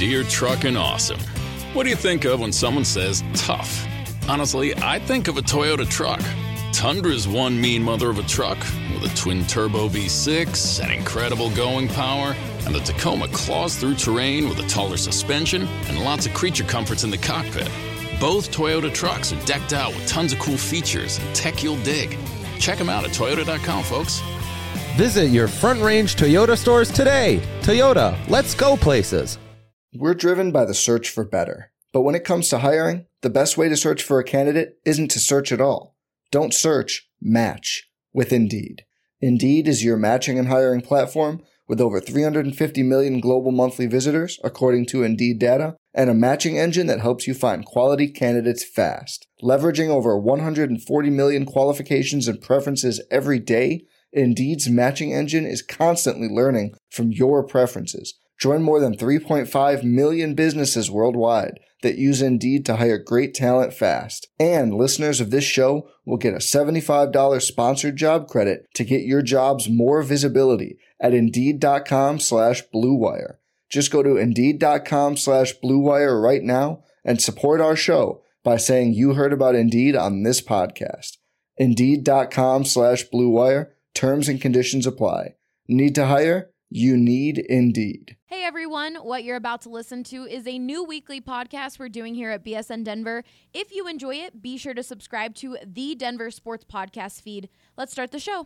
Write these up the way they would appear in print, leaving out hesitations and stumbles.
Deer Truckin' Awesome. What do you think of when someone says tough? Honestly, I think of a Toyota truck. Tundra's one mean mother of a truck with a twin-turbo V6 and incredible going power, and the Tacoma claws through terrain with a taller suspension and lots of creature comforts in the cockpit. Both Toyota trucks are decked out with tons of cool features and tech you'll dig. Check them out at Toyota.com, folks. Visit your Front Range Toyota stores today. Toyota, let's go places. We're driven by the search for better. But when it comes to hiring, the best way to search for a candidate isn't to search at all. Don't search, match with Indeed. Indeed is your matching and hiring platform with over 350 million global monthly visitors, according to Indeed data, and a matching engine that helps you find quality candidates fast. Leveraging over 140 million qualifications and preferences every day, Indeed's matching engine is constantly learning from your preferences. Join more than 3.5 million businesses worldwide that use Indeed to hire great talent fast. And listeners of this show will get a $75 sponsored job credit to get your jobs more visibility at Indeed.com/Blue Wire. Just go to Indeed.com/Blue Wire right now and support our show by saying you heard about Indeed on this podcast. Indeed.com/Blue Wire. Terms and conditions apply. Need to hire? You need Indeed. Hey everyone, what you're about to listen to is a new weekly podcast we're doing here at BSN Denver. If you enjoy it, be sure to subscribe to the Denver Sports Podcast feed. Let's start the show.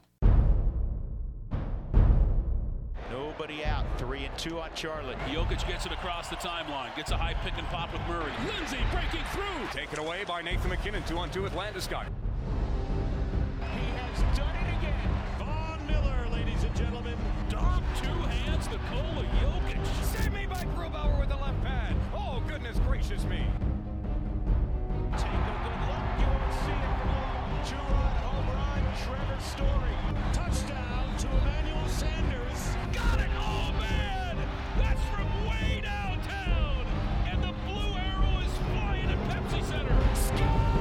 Nobody out. 3-2 on Charlotte. Jokic gets it across the timeline. Gets a high pick and pop with Murray. Lindsay breaking through. Taken away by Nathan McKinnon. 2-on-2 with Landeskog. He has done it again. Von Miller, ladies and gentlemen. Dom, two hands, Nikola Jokic. Saved me by Grubauer with the left pad. Oh, goodness gracious me. Take a good look. You won't see it for long. Two-run home run. Trevor Story. Touchdown to Emmanuel Sanders. Got it. Oh, man. That's from way downtown. And the blue arrow is flying at Pepsi Center. Score!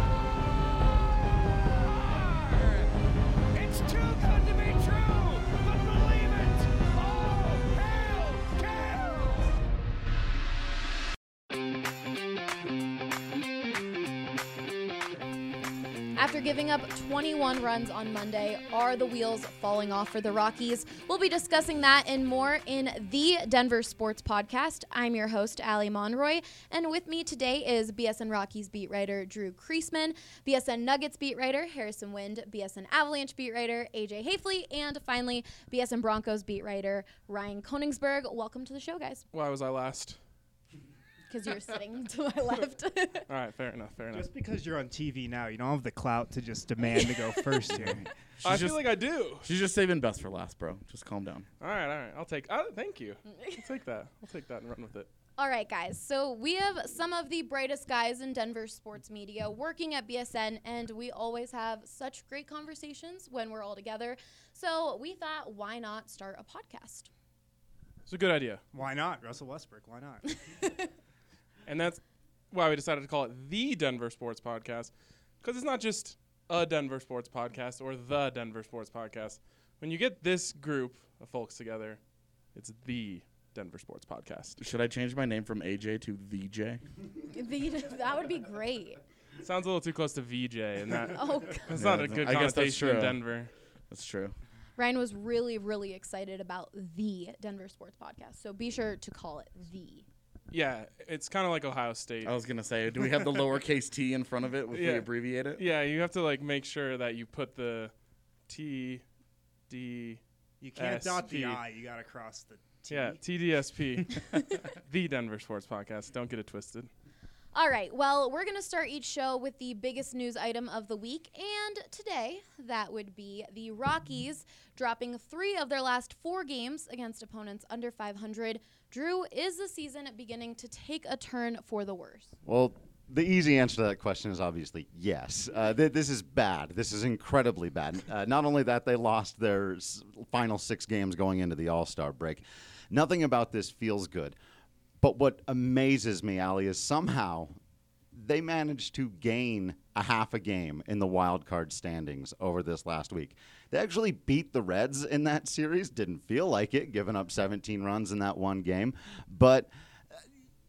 It's too good to be true. But believe it. Oh, hell, cow. After giving up 21 runs on Monday, are the wheels falling off for the Rockies? We'll be discussing that and more in the Denver Sports Podcast. I'm your host, Allie Monroy, and with me today is BSN Rockies beat writer Drew Kreisman, BSN Nuggets beat writer Harrison Wind, BSN Avalanche beat writer AJ Hafley, and finally, BSN Broncos beat writer Ryan Koenigsberg. Welcome to the show, guys. Why was I last? Because you're sitting to my left. All right, fair enough. Just because you're on TV now, you don't have the clout to just demand to go first here. I feel like I do. She's just saving best for last, bro. Just calm down. All right. Thank you. I'll take that and run with it. All right, guys. So we have some of the brightest guys in Denver sports media working at BSN, and we always have such great conversations when we're all together. So we thought, why not start a podcast? It's a good idea. Why not? Russell Westbrook, why not? And that's why we decided to call it the Denver Sports Podcast, because it's not just a Denver Sports Podcast or the Denver Sports Podcast. When you get this group of folks together, it's the Denver Sports Podcast. Should I change my name from AJ to VJ? That would be great. Sounds a little too close to VJ, and that that's Yeah, not a good I guess that's connotation in true. Denver. That's true. Ryan was really, really excited about the Denver Sports Podcast, so be sure to call it the. Yeah, it's kind of like Ohio State. I was going to say, do we have the lowercase t in front of it if we abbreviate it? Yeah, you have to make sure that you put the T, D, You can't SP. dot the I. You got to cross the T. Yeah, TDSP, the Denver Sports Podcast. Don't get it twisted. All right, well, we're going to start each show with the biggest news item of the week, and today that would be the Rockies dropping 3 of their last 4 games against opponents under 500. Drew, is the season beginning to take a turn for the worse? Well, the easy answer to that question is obviously yes. This is bad. This is incredibly bad. Not only that, they lost their final 6 games going into the All-Star break. Nothing about this feels good. But what amazes me, Allie, is somehow they managed to gain a half a game in the wild card standings over this last week. They actually beat the Reds in that series. Didn't feel like it, giving up 17 runs in that one game. But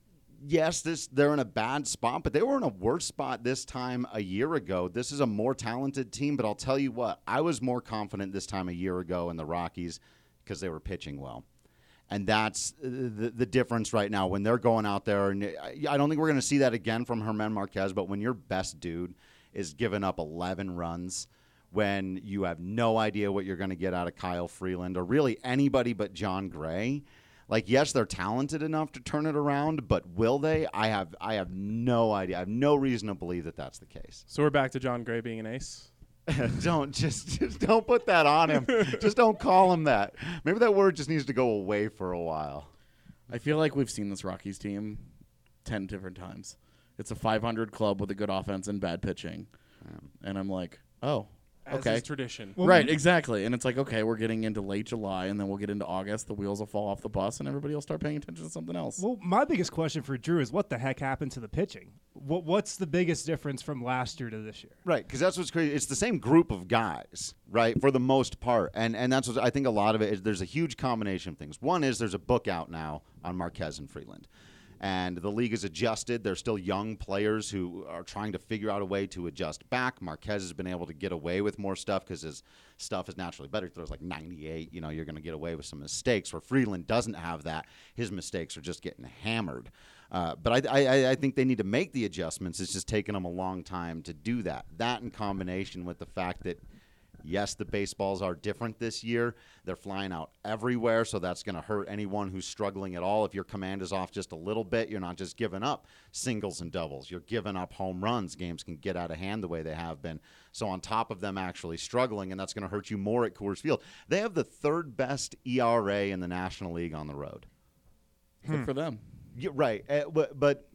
yes, they're in a bad spot, but they were in a worse spot this time a year ago. This is a more talented team, but I'll tell you what, I was more confident this time a year ago in the Rockies because they were pitching well. And that's the difference right now when they're going out there. And I don't think we're going to see that again from Germán Marquez, but when your best dude is giving up 11 runs, when you have no idea what you're going to get out of Kyle Freeland or really anybody but John Gray, like, yes, they're talented enough to turn it around, but will they? I have no idea. I have no reason to believe that that's the case. So we're back to John Gray being an ace? Don't don't put that on him. Just don't call him that. Maybe that word just needs to go away for a while. I feel like we've seen this Rockies team 10 different times. It's a 500 club with a good offense and bad pitching. And I'm like, oh, As okay. is tradition. Right, exactly. And it's like, okay, we're getting into late July, and then we'll get into August. The wheels will fall off the bus, and everybody will start paying attention to something else. Well, my biggest question for Drew is what the heck happened to the pitching? What's the biggest difference from last year to this year? Right, because that's what's crazy. It's the same group of guys, right, for the most part. And that's what I think a lot of it is. There's a huge combination of things. One is there's a book out now on Marquez and Freeland. And the league is adjusted. There's still young players who are trying to figure out a way to adjust back. Marquez has been able to get away with more stuff because his stuff is naturally better. He throws like 98. You know, you're going to get away with some mistakes. Where Freeland doesn't have that. His mistakes are just getting hammered. But I think they need to make the adjustments. It's just taken them a long time to do that. That in combination with the fact that, yes, the baseballs are different this year. They're flying out everywhere, so that's going to hurt anyone who's struggling at all. If your command is off just a little bit, you're not just giving up singles and doubles. You're giving up home runs. Games can get out of hand the way they have been. So on top of them actually struggling, and that's going to hurt you more at Coors Field. They have the third best ERA in the National League on the road. Good for them. Yeah, right. But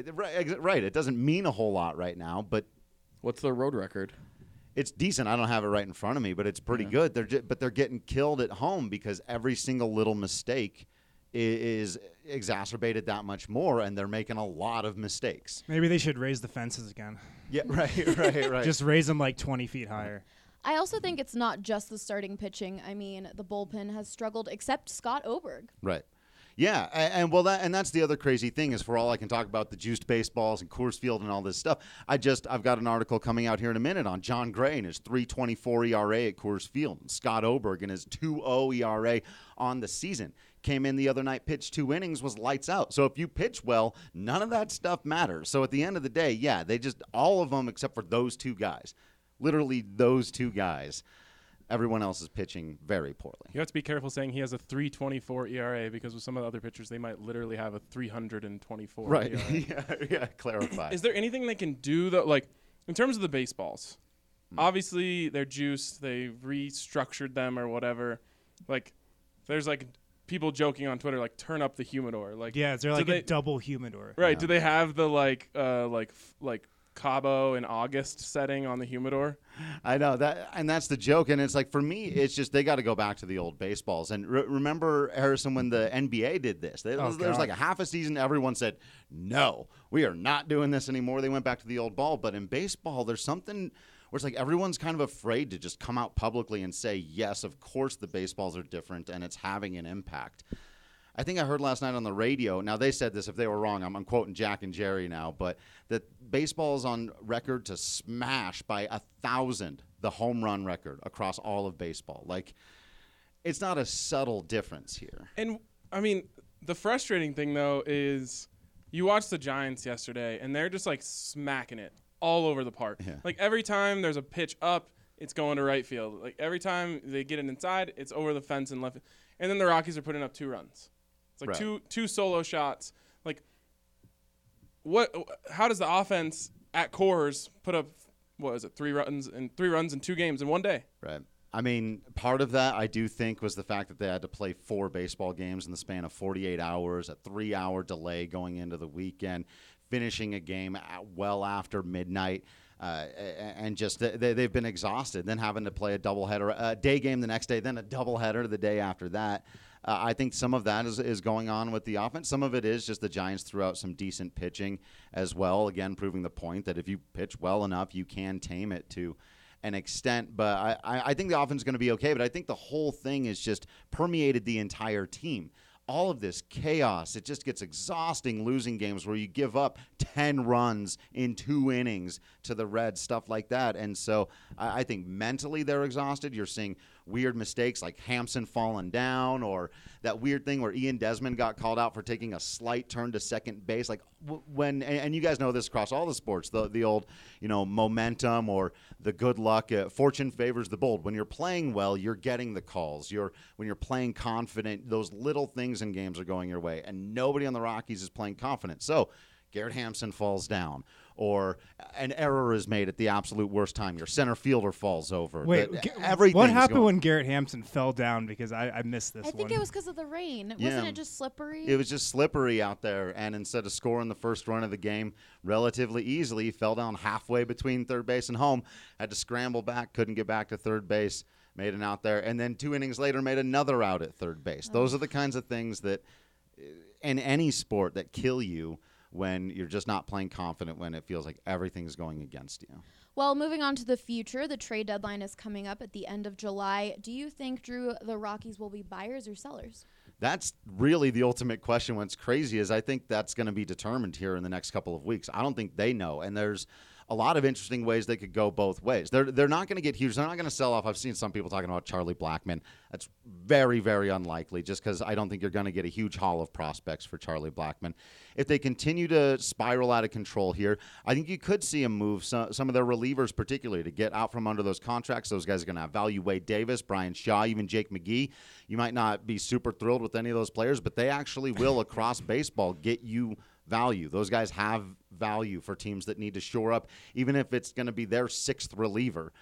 it doesn't mean a whole lot right now, but what's their road record? It's decent. I don't have it right in front of me, but it's pretty good. They're getting killed at home because every single little mistake is exacerbated that much more, and they're making a lot of mistakes. Maybe they should raise the fences again. Yeah, right. Just raise them like 20 feet higher. I also think it's not just the starting pitching. I mean, the bullpen has struggled, except Scott Oberg. Right. Yeah, and that's the other crazy thing is for all I can talk about the juiced baseballs and Coors Field and all this stuff. I've got an article coming out here in a minute on John Gray and his 3.24 ERA at Coors Field, and Scott Oberg and his 2.0 ERA on the season. Came in the other night, pitched 2 innings, was lights out. So if you pitch well, none of that stuff matters. So at the end of the day, yeah, they just all of them except for those 2 guys, literally those 2 guys. Everyone else is pitching very poorly. You have to be careful saying he has a 3.24 ERA because with some of the other pitchers, they might literally have a 324 right. ERA. yeah, clarify. Is there anything they can do, though, like, in terms of the baseballs? Obviously, they're juiced. They restructured them or whatever. Like, there's, like, people joking on Twitter, like, turn up the humidor. Like, yeah, is there, like, a double humidor? Right. Yeah. Do they have the, like Cabo in August setting on the humidor? I know that, and that's the joke. And it's like, for me, it's just they got to go back to the old baseballs. And remember, Harrison, when the NBA did this, there was like a half a season. Everyone said, "No, we are not doing this anymore." They went back to the old ball. But in baseball, there's something where it's like everyone's kind of afraid to just come out publicly and say, "Yes, of course the baseballs are different, and it's having an impact." I think I heard last night on the radio. Now, they said this. If they were wrong, I'm quoting Jack and Jerry now. But that baseball is on record to smash by 1,000 the home run record across all of baseball. Like, it's not a subtle difference here. And, I mean, the frustrating thing, though, is you watched the Giants yesterday, and they're just, like, smacking it all over the park. Yeah. Like, every time there's a pitch up, it's going to right field. Like, every time they get it inside, it's over the fence and left. And then the Rockies are putting up 2 runs. It's like right. two solo shots. Like, how does the offense at Coors put up, 3 runs in 2 games in one day? Right. I mean, part of that I do think was the fact that they had to play 4 baseball games in the span of 48 hours, a 3-hour delay going into the weekend, finishing a game well after midnight. And just they've been exhausted, then having to play a doubleheader, a day game the next day, then a doubleheader the day after that. I think some of that is going on with the offense. Some of it is just the Giants threw out some decent pitching as well, again, proving the point that if you pitch well enough, you can tame it to an extent. But I think the offense is going to be okay, but I think the whole thing is just permeated the entire team. all of this chaos. It just gets exhausting losing games where you give up 10 runs in 2 innings to the Reds, stuff like that. And so I think mentally they're exhausted. You're seeing weird mistakes like Hampson falling down, or that weird thing where Ian Desmond got called out for taking a slight turn to second base. Like when, and you guys know this across all the sports, the old, momentum or the good luck, fortune favors the bold. When you're playing well, you're getting the calls. When you're playing confident, those little things in games are going your way, and nobody on the Rockies is playing confident. So Garrett Hampson falls down, or an error is made at the absolute worst time. Your center fielder falls over. Wait, what happened when Garrett Hampson fell down? Because I missed this one. I think it was because of the rain. Wasn't it just slippery? It was just slippery out there, and instead of scoring the first run of the game relatively easily, he fell down halfway between third base and home, had to scramble back, couldn't get back to third base, made an out there, and then 2 innings later made another out at third base. Those are the kinds of things that, in any sport, that kill you when you're just not playing confident, when it feels like everything's going against you. Well, moving on to the future, the trade deadline is coming up at the end of July. Do you think, Drew, the Rockies will be buyers or sellers? That's really the ultimate question. What's crazy is I think that's going to be determined here in the next couple of weeks. I don't think they know, and there's a lot of interesting ways they could go both ways. They're not going to get huge. They're not going to sell off. I've seen some people talking about Charlie Blackmon. That's very, very unlikely, just because I don't think you're going to get a huge haul of prospects for Charlie Blackmon. If they continue to spiral out of control here, I think you could see them move some of their relievers, particularly, to get out from under those contracts. Those guys are going to have value. Wade Davis, Brian Shaw, even Jake McGee. You might not be super thrilled with any of those players, but they actually will, across baseball, get you value. Those guys have value for teams that need to shore up, even if it's going to be their 6th reliever.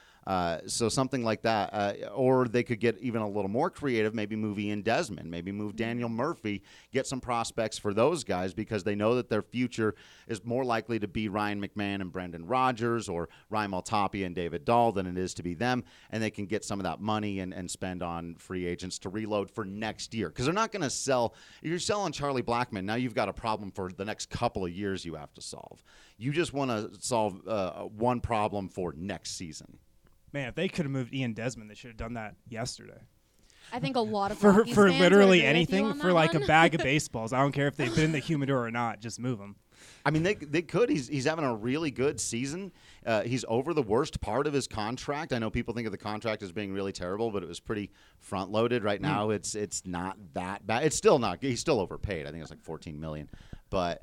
So something like that. Or they could get even a little more creative, maybe move Ian Desmond, maybe move Daniel Murphy, get some prospects for those guys, because they know that their future is more likely to be Ryan McMahon and Brendan Rodgers, or Raimel Tapia and David Dahl, than it is to be them. And they can get some of that money and spend on free agents to reload for next year. Because they're not going to sell. If you're selling Charlie Blackmon, now you've got a problem for the next couple of years you have to solve. You just want to solve one problem for next season. Man, if they could have moved Ian Desmond, they should have done that yesterday. I think a lot of for Rockies fans literally would agree with you anything, on for that like one. a bag of baseballs. I don't care if they've been in the humidor or not. Just move them. I mean, they could. He's having a really good season. He's over the worst part of his contract. I know people think of the contract as being really terrible, but it was pretty front loaded. Right now, it's not that bad. It's still not. He's still overpaid. I think it's like $14 million, but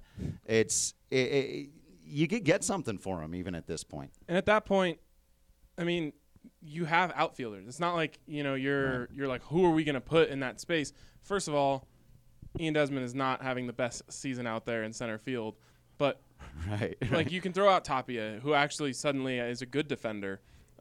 you could get something for him even at this point. And at that point, I mean, you have outfielders. It's not like, you're like, who are we going to put in that space? First of all, Ian Desmond is not having the best season out there in center field, but right. Like you can throw out Tapia, who actually suddenly is a good defender.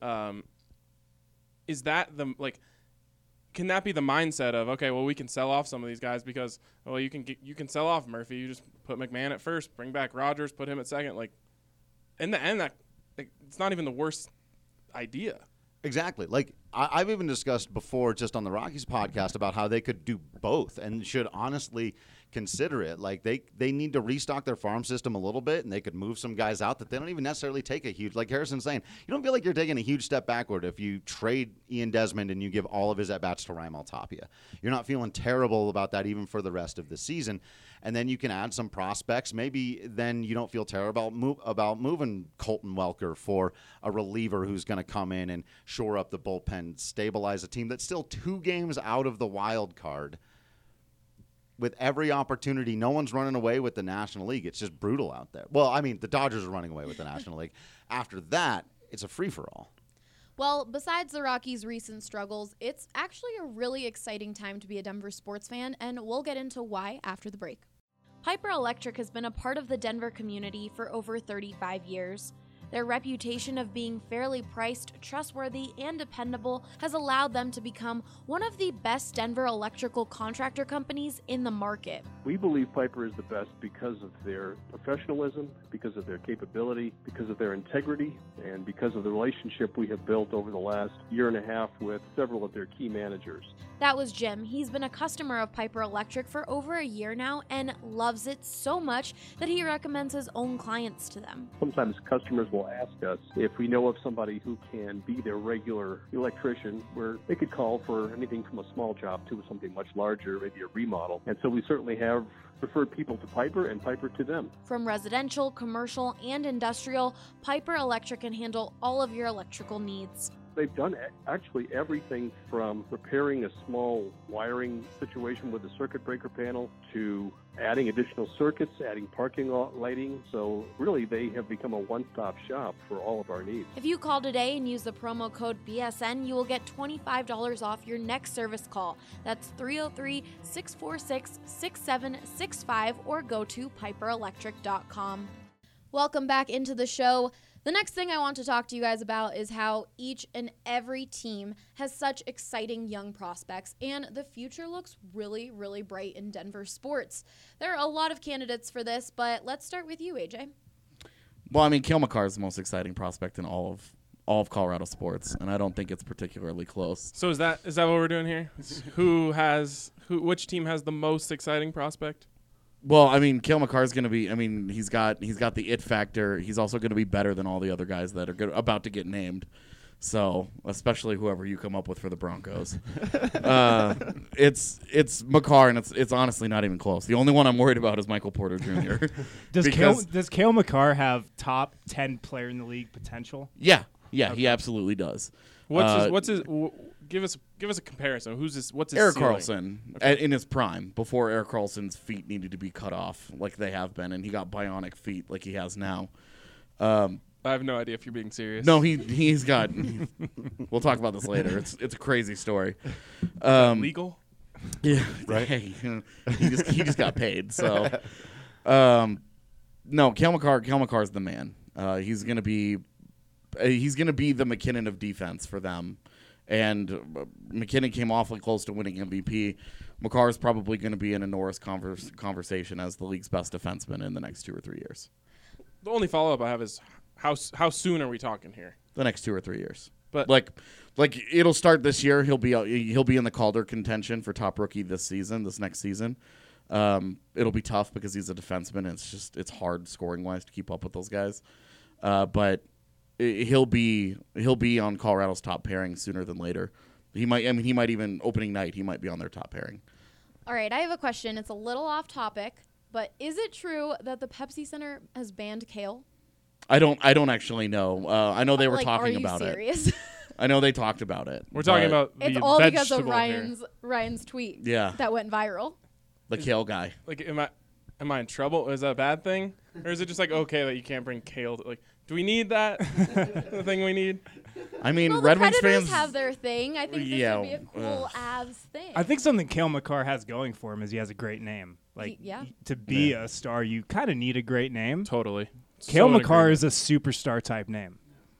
Is that can that be the mindset of, okay, well, we can sell off some of these guys because, well, you can sell off Murphy. You just put McMahon at first, bring back Rodgers, put him at second. Like, in the end, it's not even the worst idea. Exactly. Like I've even discussed before just on the Rockies podcast about how they could do both and should honestly consider it. Like they need to restock their farm system a little bit, and they could move some guys out that they don't even necessarily take a huge, like Harrison's saying, you don't feel like you're taking a huge step backward if you trade Ian Desmond and you give all of his at-bats to Raimel Tapia. You're not feeling terrible about that even for the rest of the season. And then you can add some prospects. Maybe then you don't feel terrible about moving Colton Welker for a reliever who's going to come in and shore up the bullpen, stabilize a team that's still 2 games out of the wild card. With every opportunity, no one's running away with the National League. It's just brutal out there. Well, I mean, the Dodgers are running away with the National League. After that, it's a free-for-all. Well, besides the Rockies' recent struggles, it's actually a really exciting time to be a Denver sports fan, and we'll get into why after the break. Piper Electric has been a part of the Denver community for over 35 years. Their reputation of being fairly priced, trustworthy, and dependable has allowed them to become one of the best Denver electrical contractor companies in the market. We believe Piper is the best because of their professionalism, because of their capability, because of their integrity, and because of the relationship we have built over the last year and a half with several of their key managers. That was Jim. He's been a customer of Piper Electric for over a year now and loves it so much that he recommends his own clients to them. Sometimes customers will will ask us if we know of somebody who can be their regular electrician, where they could call for anything from a small job to something much larger, maybe a remodel. And so we certainly have referred people to Piper and Piper to them. From residential, commercial, and industrial, Piper Electric can handle all of your electrical needs. They've done actually everything from repairing a small wiring situation with a circuit breaker panel to adding additional circuits, adding parking lot lighting. So really, they have become a one-stop shop for all of our needs. If you call today and use the promo code BSN, you will get $25 off your next service call. That's 303-646-6765 or go to piperelectric.com. Welcome back into the show. The next thing I want to talk to you guys about is how each and every team has such exciting young prospects, and the future looks really, really bright in Denver sports. There are a lot of candidates for this, but let's start with you, AJ. Well, I mean, Cale Makar is the most exciting prospect in all of Colorado sports, and I don't think it's particularly close. So is that what we're doing here? Which team has the most exciting prospect? Well, I mean, Cale Makar is going to be. I mean, he's got the it factor. He's also going to be better than all the other guys that are about to get named. So, especially whoever you come up with for the Broncos, it's Makar, and it's honestly not even close. The only one I'm worried about is Michael Porter Jr. Does Cale Makar have top 10 player in the league potential? Yeah, okay. He absolutely does. What's his? Give us a comparison. What's his Erik ceiling? Karlsson in his prime, before Erik Karlsson's feet needed to be cut off like they have been, and he got bionic feet like he has now. I have no idea if you're being serious. No, he's got. We'll talk about this later. It's a crazy story. Legal? Yeah, right. Hey, he just got paid. So, no, Cale Makar is the man. He's gonna be the McKinnon of defense for them. And McKinnon came awfully close to winning MVP. Makar is probably going to be in a Norris conversation as the league's best defenseman in the next 2 or 3 years. The only follow-up I have is how soon are we talking here? The next 2 or 3 years. But like it'll start this year. He'll be in the Calder contention for top rookie this next season. It'll be tough because he's a defenseman, and it's hard scoring-wise to keep up with those guys. But he'll be on Colorado's top pairing sooner than later. He might even opening night he might be on their top pairing. All right, I have a question. It's a little off topic, but is it true that the Pepsi Center has banned kale? I don't actually know. I know they were talking about it. Are you serious? I know they talked about it. We're talking about it's the all because of vegetable Ryan's tweet. Yeah. That went viral. The kale guy. Like, am I in trouble? Is that a bad thing, or is it just like okay that you can't bring kale? Do we need that? The thing we need? I mean, well, Red the Wings Predators fans have their thing. I think this would be a cool Avs thing. I think something Cale Makar has going for him is he has a great name. To be a star, you kind of need a great name. Totally. Cale Makar is a superstar type name.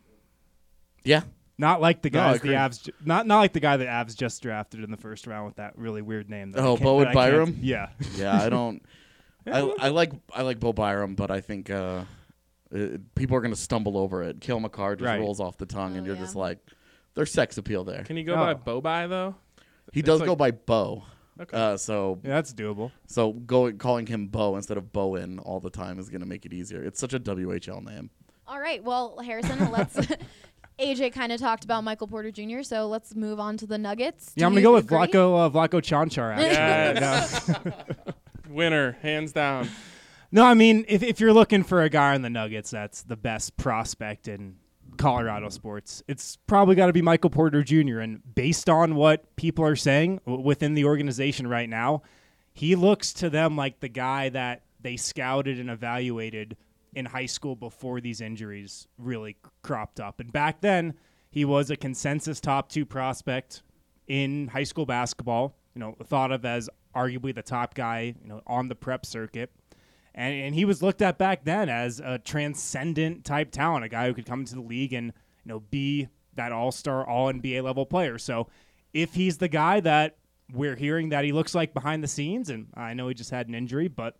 Yeah. Not like the guys the Avs, not like the guy that Avs just drafted in the first round with that really weird name. Bowen Byram. Yeah. Yeah, I don't. I like Bo Byram, but I think people are going to stumble over it. Cale Makar just rolls off the tongue, and you're just like, there's sex appeal there. Can he go by Bo-By, though? He does go by Bo. Okay. So yeah, that's doable. So calling him Bo instead of Bowen all the time is going to make it easier. It's such a WHL name. All right. Well, Harrison, let's. AJ kind of talked about Michael Porter Jr., so let's move on to the Nuggets. Yeah, I'm going to go with Vlatko Čančar, actually. Yes. Winner, hands down. No, I mean, if you're looking for a guy on the Nuggets that's the best prospect in Colorado sports, it's probably got to be Michael Porter Jr. And based on what people are saying within the organization right now, he looks to them like the guy that they scouted and evaluated in high school before these injuries really cropped up. And back then, he was a consensus top 2 prospect in high school basketball, thought of as arguably the top guy, on the prep circuit. And he was looked at back then as a transcendent type talent, a guy who could come into the league and, be that all-star, all-NBA level player. So if he's the guy that we're hearing that he looks like behind the scenes, and I know he just had an injury, but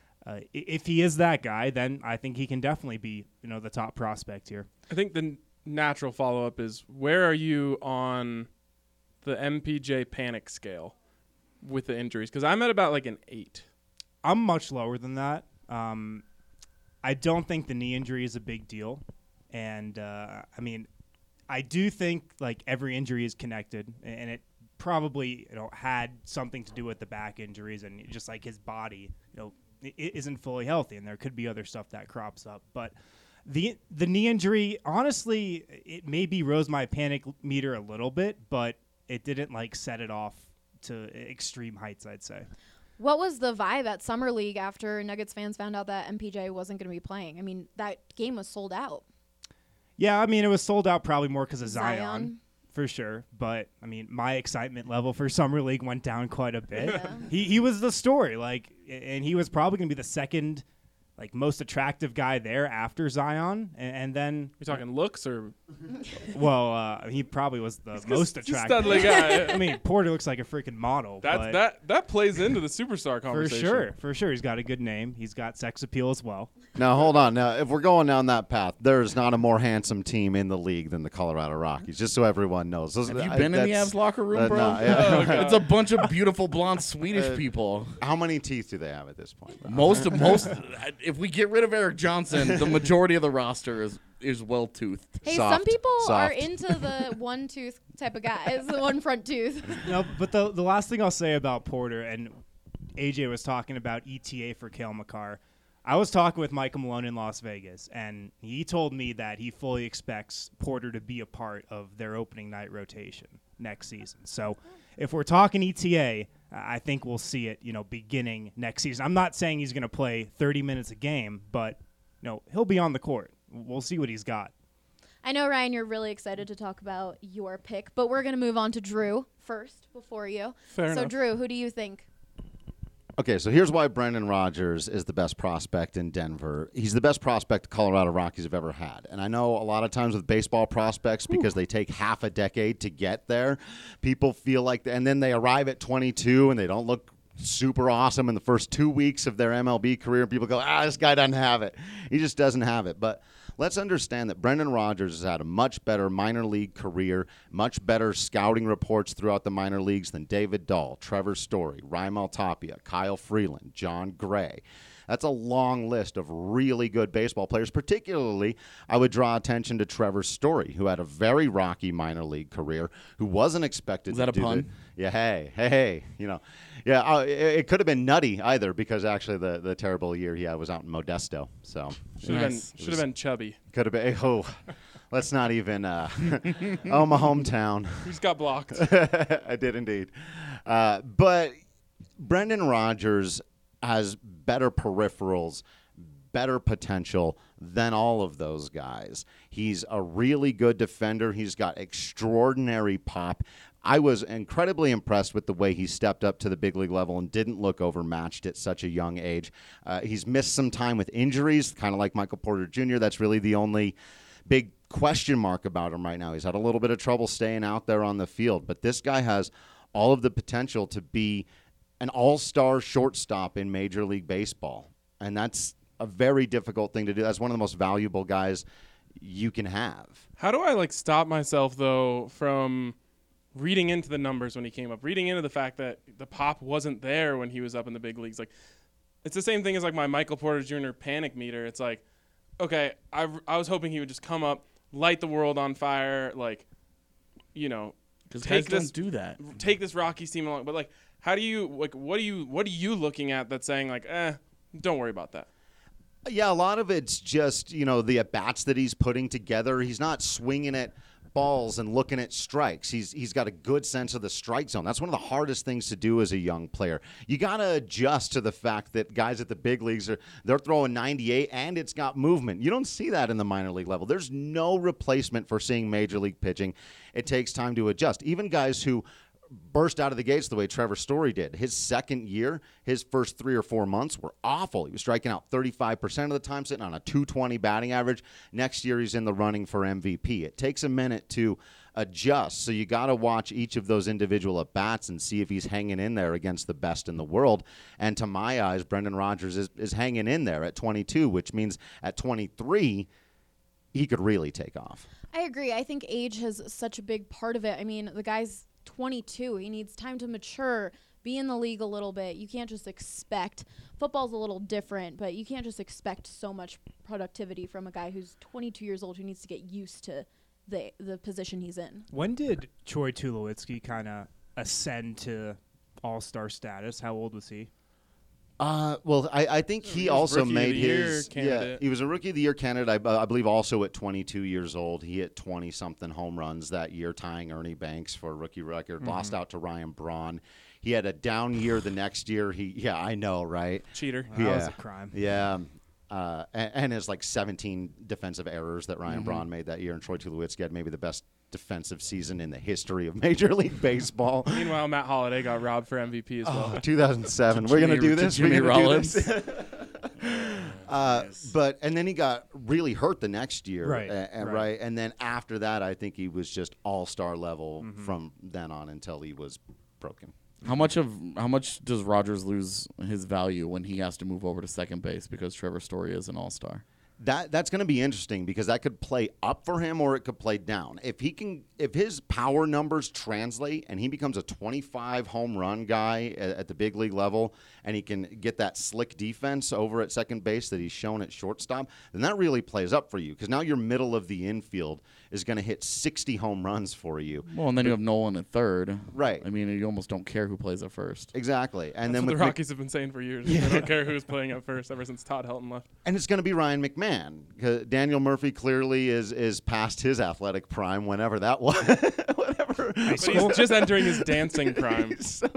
if he is that guy, then I think he can definitely be, the top prospect here. I think the natural follow-up is, where are you on the MPJ panic scale with the injuries? Because I'm at about like an 8. I'm much lower than that. I don't think the knee injury is a big deal. And, I mean, I do think, like, every injury is connected, and it probably, had something to do with the back injuries and just, like, his body, it isn't fully healthy, and there could be other stuff that crops up. But the knee injury, honestly, it maybe rose my panic meter a little bit, but it didn't, like, set it off to extreme heights, I'd say. What was the vibe at Summer League after Nuggets fans found out that MPJ wasn't going to be playing? I mean, that game was sold out. Yeah, I mean, it was sold out probably more because of Zion, for sure. But, I mean, my excitement level for Summer League went down quite a bit. Yeah. He was the story, and he was probably going to be the second, most attractive guy there after Zion. And then... You're talking looks or... Well, he probably was the most attractive. Studly guy. I mean, Porter looks like a freaking model. That plays into the superstar conversation. For sure. He's got a good name. He's got sex appeal as well. Now, hold on. Now, if we're going down that path, there's not a more handsome team in the league than the Colorado Rockies, just so everyone knows. Have you been in the Avs locker room, bro? No, yeah. It's a bunch of beautiful blonde Swedish people. How many teeth do they have at this point? Most. If we get rid of Eric Johnson, the majority of the roster is well-toothed. Hey, Soft. some people are Soft. into the one-tooth type of guys, the one front tooth. No, but the last thing I'll say about Porter, and AJ was talking about ETA for Cale Makar. I was talking with Michael Malone in Las Vegas, and he told me that he fully expects Porter to be a part of their opening night rotation next season. So if we're talking ETA, I think we'll see it, beginning next season. I'm not saying he's going to play 30 minutes a game, but he'll be on the court. We'll see what he's got. I know, Ryan, you're really excited to talk about your pick, but we're going to move on to Drew first before you. Fair enough. Drew, who do you think? Okay, so here's why Brendan Rodgers is the best prospect in Denver. He's the best prospect the Colorado Rockies have ever had. And I know a lot of times with baseball prospects, because they take half a decade to get there, people feel like, and then they arrive at 22 and they don't look super awesome in the first 2 weeks of their MLB career. People go, this guy doesn't have it. He just doesn't have it. But let's understand that Brendan Rodgers has had a much better minor league career, much better scouting reports throughout the minor leagues than David Dahl, Trevor Story, Raimel Tapia, Kyle Freeland, John Gray. That's a long list of really good baseball players. Particularly, I would draw attention to Trevor Story, who had a very rocky minor league career, who wasn't expected to do pun? Yeah, hey. Yeah, it could have been nutty either, because actually the terrible year he had was out in Modesto. So should have been chubby. Could have been. Oh, let's not even. My hometown. He's got blocked. I did indeed. But Brendan Rodgers has better peripherals, better potential than all of those guys. He's a really good defender. He's got extraordinary pop. I was incredibly impressed with the way he stepped up to the big league level and didn't look overmatched at such a young age. He's missed some time with injuries, kind of like Michael Porter Jr. That's really the only big question mark about him right now. He's had a little bit of trouble staying out there on the field, but this guy has all of the potential to be an all-star shortstop in Major League Baseball, and that's a very difficult thing to do. That's one of the most valuable guys you can have. How do I stop myself though from reading into the numbers when he came up, reading into the fact that the pop wasn't there when he was up in the big leagues? It's the same thing as my Michael Porter Jr. panic meter. It's okay, I was hoping he would just come up, light the world on fire, because guys don't do that. Take this Rockies team along, but how do you what are you looking at that's saying don't worry about that? Yeah, a lot of it's just the at bats that he's putting together. He's not swinging at balls and looking at strikes. He's got a good sense of the strike zone. That's one of the hardest things to do as a young player. You got to adjust to the fact that guys at the big leagues they're throwing 98 and it's got movement. You don't see that in the minor league level. There's no replacement for seeing major league pitching. It takes time to adjust. Even guys who burst out of the gates the way Trevor Story did. His second year, his first 3 or 4 months were awful. He was striking out 35% of the time, sitting on a 220 batting average. Next year, he's in the running for MVP. It takes a minute to adjust, so you got to watch each of those individual at-bats and see if he's hanging in there against the best in the world. And to my eyes, Brendan Rodgers is hanging in there at 22, which means at 23, he could really take off. I agree. I think age has such a big part of it. I mean, the guy's 22. He needs time to mature, be in the league a little bit. You can't just expect – football's a little different, but you can't just expect so much productivity from a guy who's 22 years old who needs to get used to the position he's in. When did Troy Tulowitzki kind of ascend to all-star status? How old was he? Well, I think he also made his. Candidate. He was a Rookie of the Year candidate. I believe also at 22 years old. He hit 20-something home runs that year, tying Ernie Banks for a rookie record. Lost out to Ryan Braun. He had a down year the next year. I know, right? Cheater. That was a crime. Yeah. And his 17 defensive errors that Ryan Braun made that year, and Troy Tulowitzki had maybe the best defensive season in the history of Major League Baseball. Meanwhile, Matt Holliday got robbed for MVP as well. 2007. We're gonna do this. Jimmy Rollins. But then he got really hurt the next year, right. And then after that, I think he was just all-star level from then on until he was broken. How much does Rogers lose his value when he has to move over to second base because Trevor Story is an all-star? That's going to be interesting because that could play up for him or it could play down. If his power numbers translate and he becomes a 25 home run guy at the big league level and he can get that slick defense over at second base that he's shown at shortstop, then that really plays up for you because now your middle of the infield is going to hit 60 home runs for you. Well, and then you have Nolan at third. Right. I mean, you almost don't care who plays at first. Exactly. And That's then what with the Rockies have been saying for years. They don't care who's playing at first ever since Todd Helton left. And it's going to be Ryan McMahon. Daniel Murphy clearly is past his athletic prime, whenever that was. But he's just entering his dancing prime.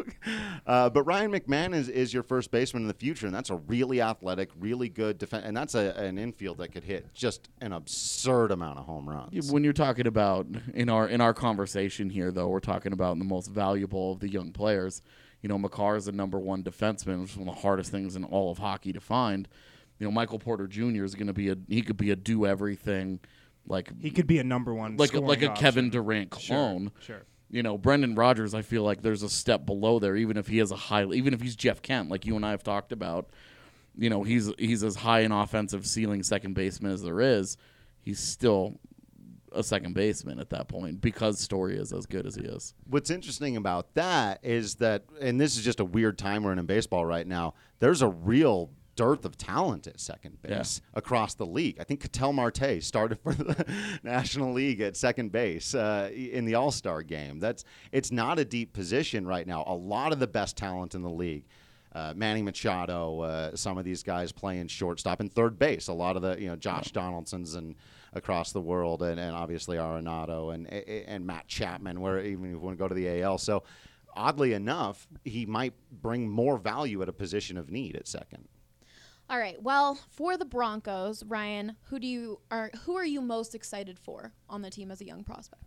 But Ryan McMahon is your first baseman in the future, and that's a really athletic, really good defense, and that's an infield that could hit just an absurd amount of home runs. When you're talking about in our conversation here, though, we're talking about the most valuable of the young players. McCarr is the number one defenseman, which is one of the hardest things in all of hockey to find. Michael Porter Jr. is going to be he could be a do everything, he could be a number one, like a option. Kevin Durant clone. Sure. Brendan Rodgers, I feel like there's a step below there, even if he's Jeff Kent, like you and I have talked about. He's as high an offensive ceiling second baseman as there is. He's still a second baseman at that point because Story is as good as he is. What's interesting about that is that, and this is just a weird time we're in baseball right now, there's a real dearth of talent at second base across the league. I think Ketel Marte started for the National League at second base in the All-Star game. It's not a deep position right now. A lot of the best talent in the league, Manny Machado, some of these guys playing shortstop and third base. A lot of the Josh Donaldsons and across the world, and obviously Arenado and Matt Chapman. Where even if you want to go to the AL, so oddly enough, he might bring more value at a position of need at second. All right. Well, for the Broncos, Ryan, who are you most excited for on the team as a young prospect?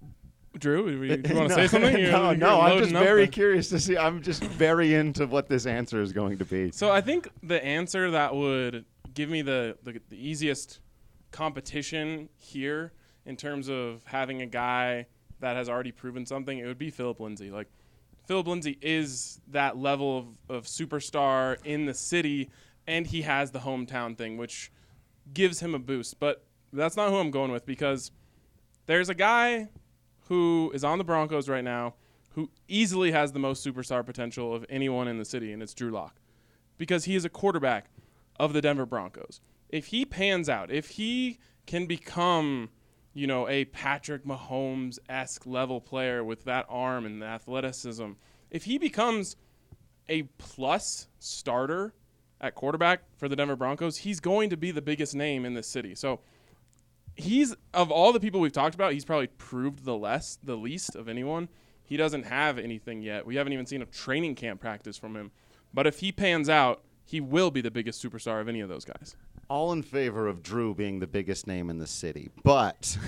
Drew, do you want to say something? No, I'm just very curious to see. I'm just very into what this answer is going to be. So I think the answer that would give me the easiest competition here in terms of having a guy that has already proven something, it would be Phillip Lindsay. Like, Phillip Lindsay is that level of superstar in the city, and he has the hometown thing, which gives him a boost. But that's not who I'm going with, because there's a guy who is on the Broncos right now who easily has the most superstar potential of anyone in the city, and it's Drew Lock, because he is a quarterback of the Denver Broncos. If he pans out, if he can become, a Patrick Mahomes-esque level player with that arm and the athleticism, if he becomes a plus starter at quarterback for the Denver Broncos, he's going to be the biggest name in this city. So he's, of all the people we've talked about, he's probably proved the least of anyone. He doesn't have anything yet. We haven't even seen a training camp practice from him. But if he pans out, he will be the biggest superstar of any of those guys. All in favor of Drew being the biggest name in the city. But,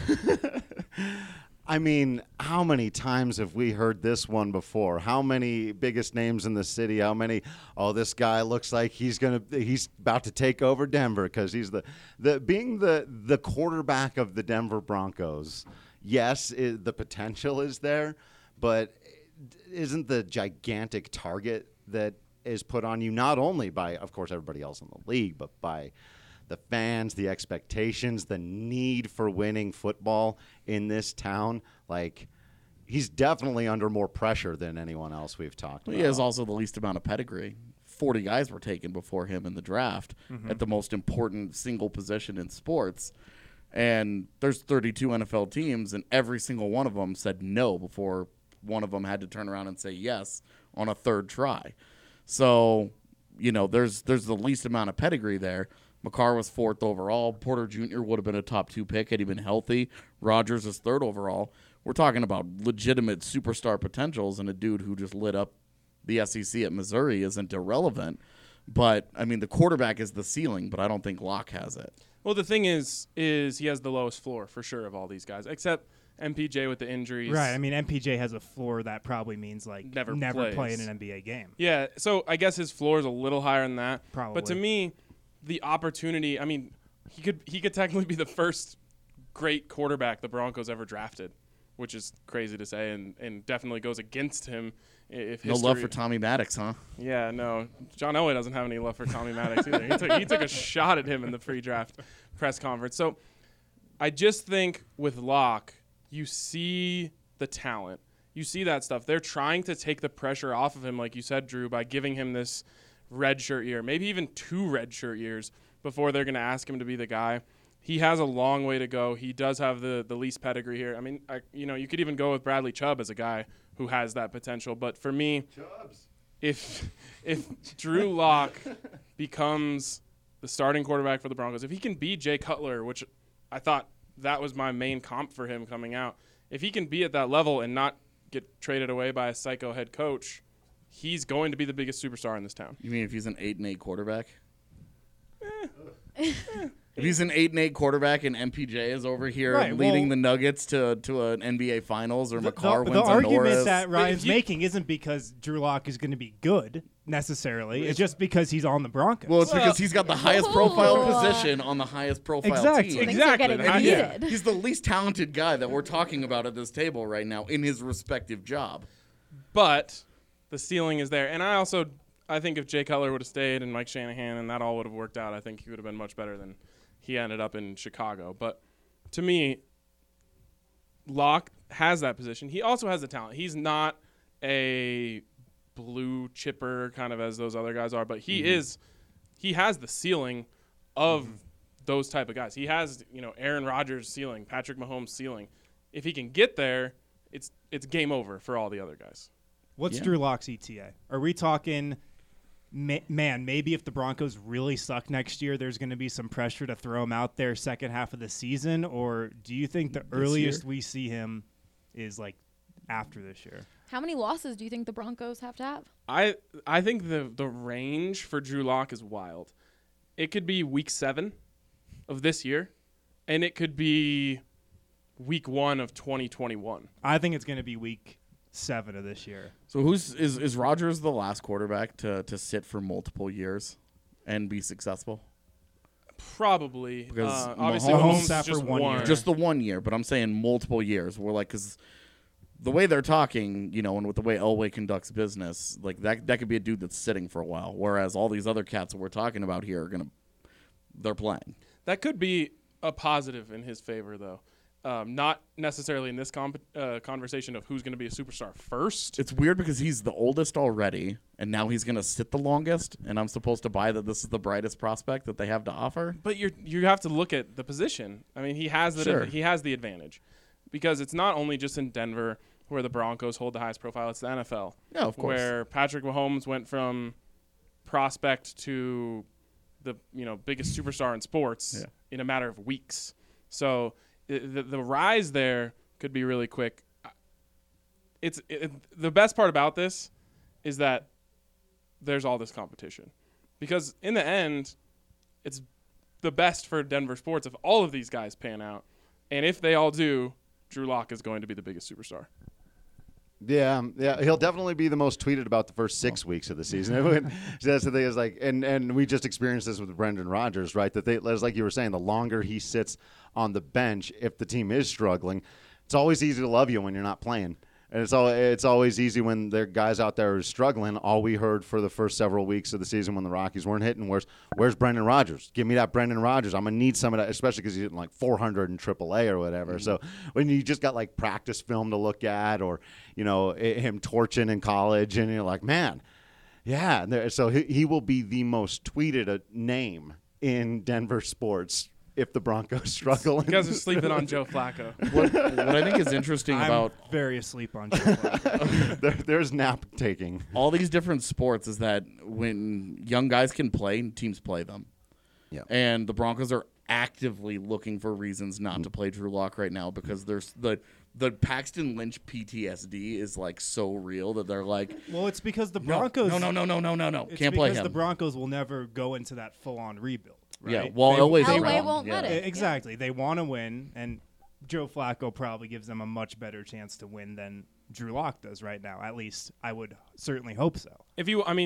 I mean, how many times have we heard this one before? How many biggest names in the city? How many, this guy looks like he's about to take over Denver because he's being the quarterback of the Denver Broncos. Yes, the potential is there, but isn't the gigantic target that is put on you not only by, of course, everybody else in the league, but by the fans, the expectations, the need for winning football in this town? Like, he's definitely under more pressure than anyone else we've talked about. He has also the least amount of pedigree. 40 guys were taken before him in the draft at the most important single position in sports. And there's 32 NFL teams, and every single one of them said no before one of them had to turn around and say yes on a third try. So, there's the least amount of pedigree there. McCarr was 4th overall. Porter Jr. would have been a top 2 pick had he been healthy. Rodgers is 3rd overall. We're talking about legitimate superstar potentials, and a dude who just lit up the SEC at Missouri isn't irrelevant. But, the quarterback is the ceiling, but I don't think Locke has it. Well, the thing is he has the lowest floor for sure of all these guys, except MPJ with the injuries. Right. MPJ has a floor that probably means never play in an NBA game. Yeah. So I guess his floor is a little higher than that. Probably. But to me, the opportunity. He could technically be the first great quarterback the Broncos ever drafted, which is crazy to say, and definitely goes against him. If no love for Tommy Maddox, huh? Yeah, no. John Elway doesn't have any love for Tommy Maddox either. He took a shot at him in the pre-draft press conference. So I just think with Locke, you see the talent. You see that stuff. They're trying to take the pressure off of him, like you said, Drew, by giving him this redshirt year, maybe even 2 redshirt years before they're going to ask him to be the guy. He has a long way to go. He does have the least pedigree here. You could even go with Bradley Chubb as a guy who has that potential. But for me, if Drew Lock becomes the starting quarterback for the Broncos, if he can be Jay Cutler, which I thought that was my main comp for him coming out, if he can be at that level and not get traded away by a psycho head coach, he's going to be the biggest superstar in this town. You mean if he's an 8-8 quarterback? If he's an 8-8 quarterback and MPJ is over here leading the Nuggets to an NBA Finals, or McCarr wins the on Norris. argument that Ryan's making isn't because Drew Lock is going to be good necessarily. It's just because he's on the Broncos. Well, it's because he's got the highest profile position on the highest profile team. Exactly. He's the least talented guy that we're talking about at this table right now in his respective job. But the ceiling is there. And I think if Jay Cutler would have stayed and Mike Shanahan and that all would have worked out, I think he would have been much better than he ended up in Chicago. But to me, Locke has that position. He also has the talent. He's not a blue chipper kind of as those other guys are, but he has the ceiling of those type of guys. He has, Aaron Rodgers' ceiling, Patrick Mahomes' ceiling. If he can get there, it's game over for all the other guys. What's Drew Lock's ETA? Are we talking, maybe if the Broncos really suck next year, there's going to be some pressure to throw him out there second half of the season? Or do you think the earliest we see him is after this year? How many losses do you think the Broncos have to have? I think the range for Drew Lock is wild. It could be week 7 of this year, and it could be week 1 of 2021. I think it's going to be week 7 of this year. So is Rodgers the last quarterback to sit for multiple years and be successful? Probably. Because obviously Mahomes just one year. Just the 1 year, but I'm saying multiple years. We're because the way they're talking, and with the way Elway conducts business, that could be a dude that's sitting for a while. Whereas all these other cats that we're talking about here they're playing. That could be a positive in his favor, though. Not necessarily in this conversation of who's going to be a superstar first. It's weird because he's the oldest already, and now he's going to sit the longest, and I'm supposed to buy that this is the brightest prospect that they have to offer. But you have to look at the position. He has he has the advantage because it's not only just in Denver where the Broncos hold the highest profile. It's the NFL. Yeah, of course. Where Patrick Mahomes went from prospect to the biggest superstar in sports in a matter of weeks. So the rise there could be really quick. The best part about this is that there's all this competition. Because in the end, it's the best for Denver sports if all of these guys pan out. And if they all do, Drew Lock is going to be the biggest superstar. Yeah, he'll definitely be the most tweeted about the first 6 weeks of the season. That's the thing is and we just experienced this with Brendan Rodgers, right? That like you were saying, the longer he sits on the bench, if the team is struggling, it's always easy to love you when you're not playing. And it's always easy when there are guys out there who are struggling. All we heard for the first several weeks of the season when the Rockies weren't hitting was, where's Brendan Rodgers? Give me that Brendan Rodgers. I'm going to need some of that, especially because he's hitting like 400 in AAA or whatever. Mm-hmm. So when you just got like practice film to look at or, him torching in college and you're like, man, yeah. So he will be the most tweeted name in Denver sports if the Broncos struggle. You guys are sleeping on Joe Flacco. What I think is interesting I'm very asleep on Joe Flacco. There's nap taking. All these different sports is that when young guys can play, teams play them. Yeah. And the Broncos are actively looking for reasons not to play Drew Lock right now because there's the Paxton Lynch PTSD is like so real that they're like, well, it's because the Broncos. No. It's Can't play him. Because the Broncos will never go into that full-on rebuild. Right? Yeah, well, Elway won't let it. Exactly. They want to win, and Joe Flacco probably gives them a much better chance to win than Drew Lock does right now. At least I would certainly hope so. If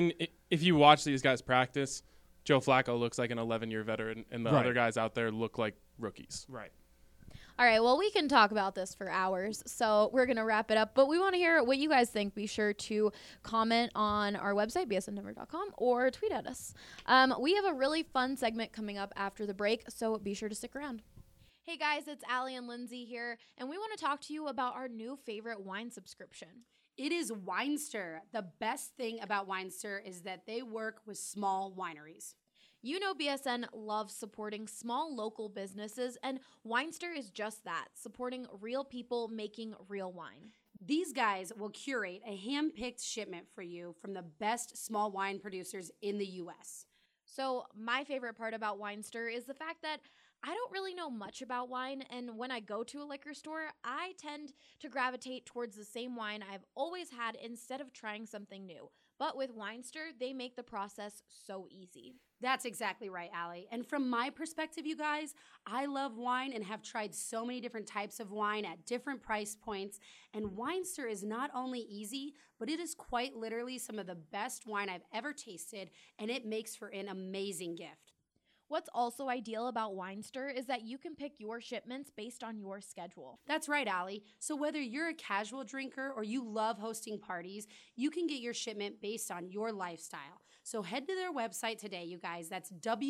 you watch these guys practice, Joe Flacco looks like an 11-year veteran, and the other guys out there look like rookies. Right. All right, well, we can talk about this for hours, so we're going to wrap it up. But we want to hear what you guys think. Be sure to comment on our website, bsndenver.com, or tweet at us. We have a really fun segment coming up after the break, so be sure to stick around. Hey, guys, it's Allie and Lindsay here, and we want to talk to you about our new favorite wine subscription. It is Winester. The best thing about Winester is that they work with small wineries. You know BSN loves supporting small local businesses, and Winester is just that, supporting real people making real wine. These guys will curate a hand-picked shipment for you from the best small wine producers in the U.S. So my favorite part about Winester is the fact that I don't really know much about wine, and when I go to a liquor store, I tend to gravitate towards the same wine I've always had instead of trying something new. But with Winester, they make the process so easy. That's exactly right, Allie. And from my perspective, you guys, I love wine and have tried so many different types of wine at different price points. And Winester is not only easy, but it is quite literally some of the best wine I've ever tasted, and it makes for an amazing gift. What's also ideal about Winester is that you can pick your shipments based on your schedule. That's right, Allie. So whether you're a casual drinker or you love hosting parties, you can get your shipment based on your lifestyle. So head to their website today, you guys. That's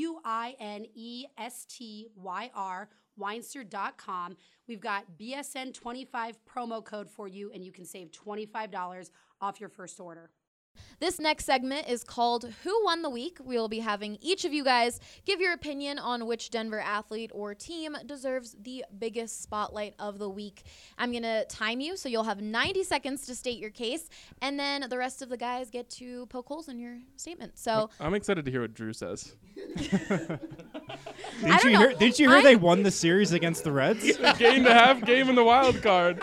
WINESTYR, Winester.com. We've got BSN25 promo code for you, and you can save $25 off your first order. This next segment is called Who Won the Week? We will be having each of you guys give your opinion on which Denver athlete or team deserves the biggest spotlight of the week. I'm going to time you, so you'll have 90 seconds to state your case, and then the rest of the guys get to poke holes in your statement. So I'm excited to hear what Drew says. Didn't you hear they won the series against the Reds? Gained a half game in the wild card.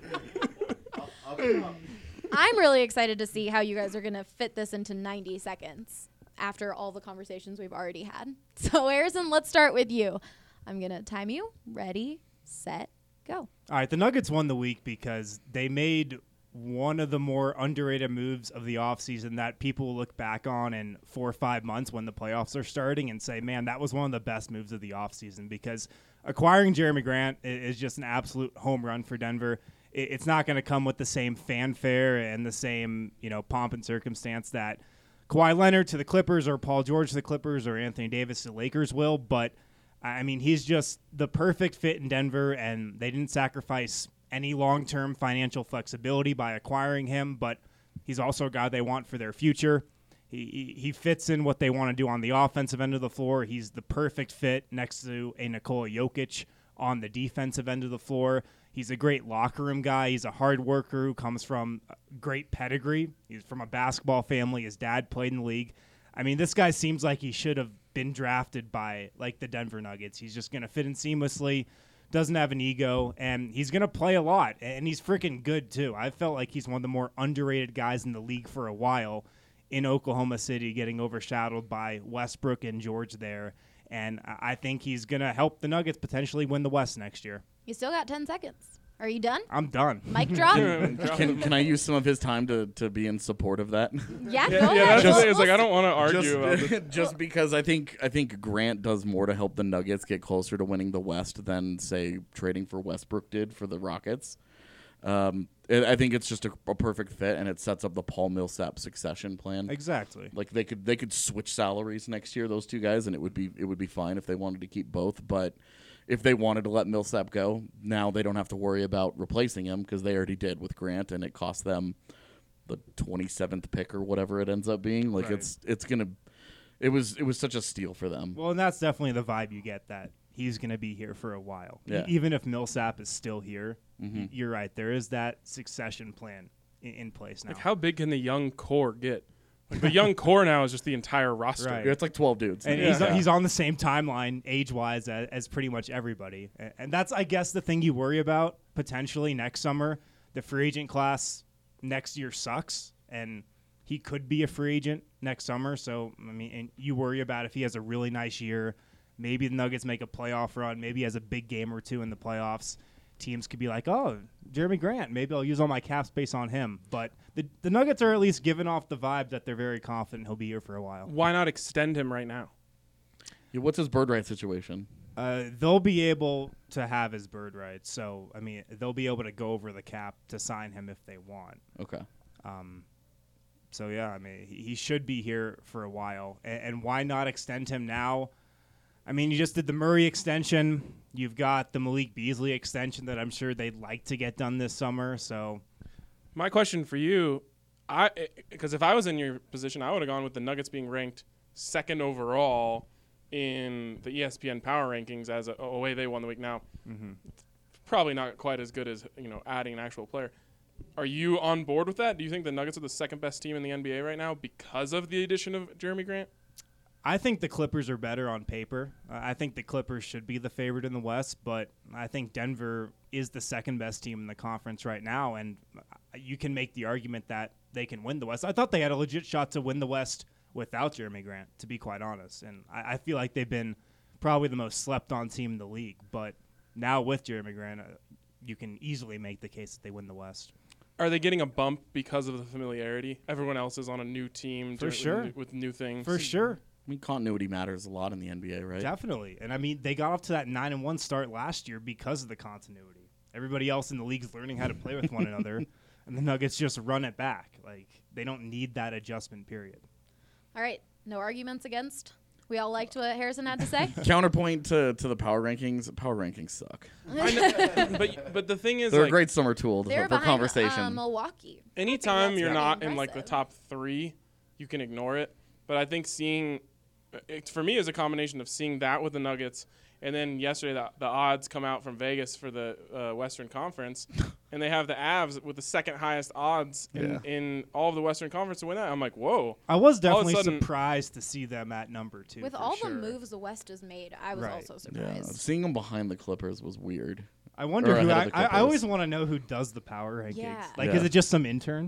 I'm really excited to see how you guys are going to fit this into 90 seconds after all the conversations we've already had. So, Harrison, let's start with you. I'm going to time you. Ready, set, go. All right, the Nuggets won the week because they made one of the more underrated moves of the offseason that people will look back on in 4 or 5 months when the playoffs are starting and say, man, that was one of the best moves of the offseason, because acquiring Jeremy Grant is just an absolute home run for Denver. It's not going to come with the same fanfare and the same, pomp and circumstance that Kawhi Leonard to the Clippers or Paul George to the Clippers or Anthony Davis to the Lakers will. But, I mean, he's just the perfect fit in Denver, and they didn't sacrifice any long-term financial flexibility by acquiring him, but he's also a guy they want for their future. He fits in what they want to do on the offensive end of the floor. He's the perfect fit next to a Nikola Jokic on the defensive end of the floor. He's a great locker room guy. He's a hard worker who comes from great pedigree. He's from a basketball family. His dad played in the league. I mean, this guy seems like he should have been drafted by, the Denver Nuggets. He's just going to fit in seamlessly, doesn't have an ego, and he's going to play a lot. And he's freaking good, too. I felt like he's one of the more underrated guys in the league for a while in Oklahoma City, getting overshadowed by Westbrook and George there. And I think he's going to help the Nuggets potentially win the West next year. You still got 10 seconds. Are you done? I'm done. Mic drop? Can I use some of his time to be in support of that? Yeah, go ahead. It's like I don't want to argue about this. Just because I think Grant does more to help the Nuggets get closer to winning the West than, say, trading for Westbrook did for the Rockets. I think it's just a perfect fit, and it sets up the Paul Millsap succession plan. Exactly. Like they could switch salaries next year, those two guys, and it would be fine if they wanted to keep both. But if they wanted to let Millsap go, now they don't have to worry about replacing him because they already did with Grant, and it cost them the 27th pick or whatever it ends up being. Like it was such a steal for them. Well, and that's definitely the vibe you get, that he's going to be here for a while. Yeah. Even if Millsap is still here, you're right. There is that succession plan in place now. Like, how big can the young core get? Like, the young core now is just the entire roster. Right. Yeah, it's like 12 dudes. And he's on the same timeline age-wise as pretty much everybody. And that's, I guess, the thing you worry about potentially next summer. The free agent class next year sucks, and he could be a free agent next summer. So, I mean, and you worry about if he has a really nice year, maybe the Nuggets make a playoff run, maybe he has a big game or two in the playoffs. Teams could be like, oh, Jeremy Grant, maybe I'll use all my cap space on him. But the Nuggets are at least giving off the vibe that they're very confident he'll be here for a while. Why not extend him right now? Yeah, what's his bird right situation? They'll be able to have his bird rights. So, I mean, they'll be able to go over the cap to sign him if they want. Okay. So, yeah, I mean, he should be here for a while. And why not extend him now? I mean, you just did the Murray extension. You've got the Malik Beasley extension that I'm sure they'd like to get done this summer. So, my question for you, because if I was in your position, I would have gone with the Nuggets being ranked second overall in the ESPN Power Rankings as a way they won the week. Now, probably not quite as good as adding an actual player. Are you on board with that? Do you think the Nuggets are the second best team in the NBA right now because of the addition of Jeremy Grant? I think the Clippers are better on paper. I think the Clippers should be the favorite in the West, but I think Denver is the second best team in the conference right now, and you can make the argument that they can win the West. I thought they had a legit shot to win the West without Jeremy Grant, to be quite honest, and I feel like they've been probably the most slept-on team in the league, but now with Jeremy Grant, you can easily make the case that they win the West. Are they getting a bump because of the familiarity? Everyone else is on a new team for sure with new things. For sure. I mean, continuity matters a lot in the NBA, right? Definitely. And, I mean, they got off to that 9-1 start last year because of the continuity. Everybody else in the league is learning how to play with one another, and the Nuggets just run it back. Like, they don't need that adjustment period. All right. No arguments against? We all liked what Harrison had to say? Counterpoint to the power rankings. Power rankings suck. I know, but the thing is, they're a great summer tool for conversation. Milwaukee. Anytime you're not in like the top 3, you can ignore it. But I think seeing it, for me, is a combination of seeing that with the Nuggets, and then yesterday the odds come out from Vegas for the Western Conference, and they have the Avs with the second highest odds in all of the Western Conference to win that. I'm like, whoa. I was definitely surprised to see them at number 2. With all the moves the West has made, I was also surprised. Yeah, seeing them behind the Clippers was weird. I wonder who I always want to know who does the power rankings. Yeah. Like, is it just some intern?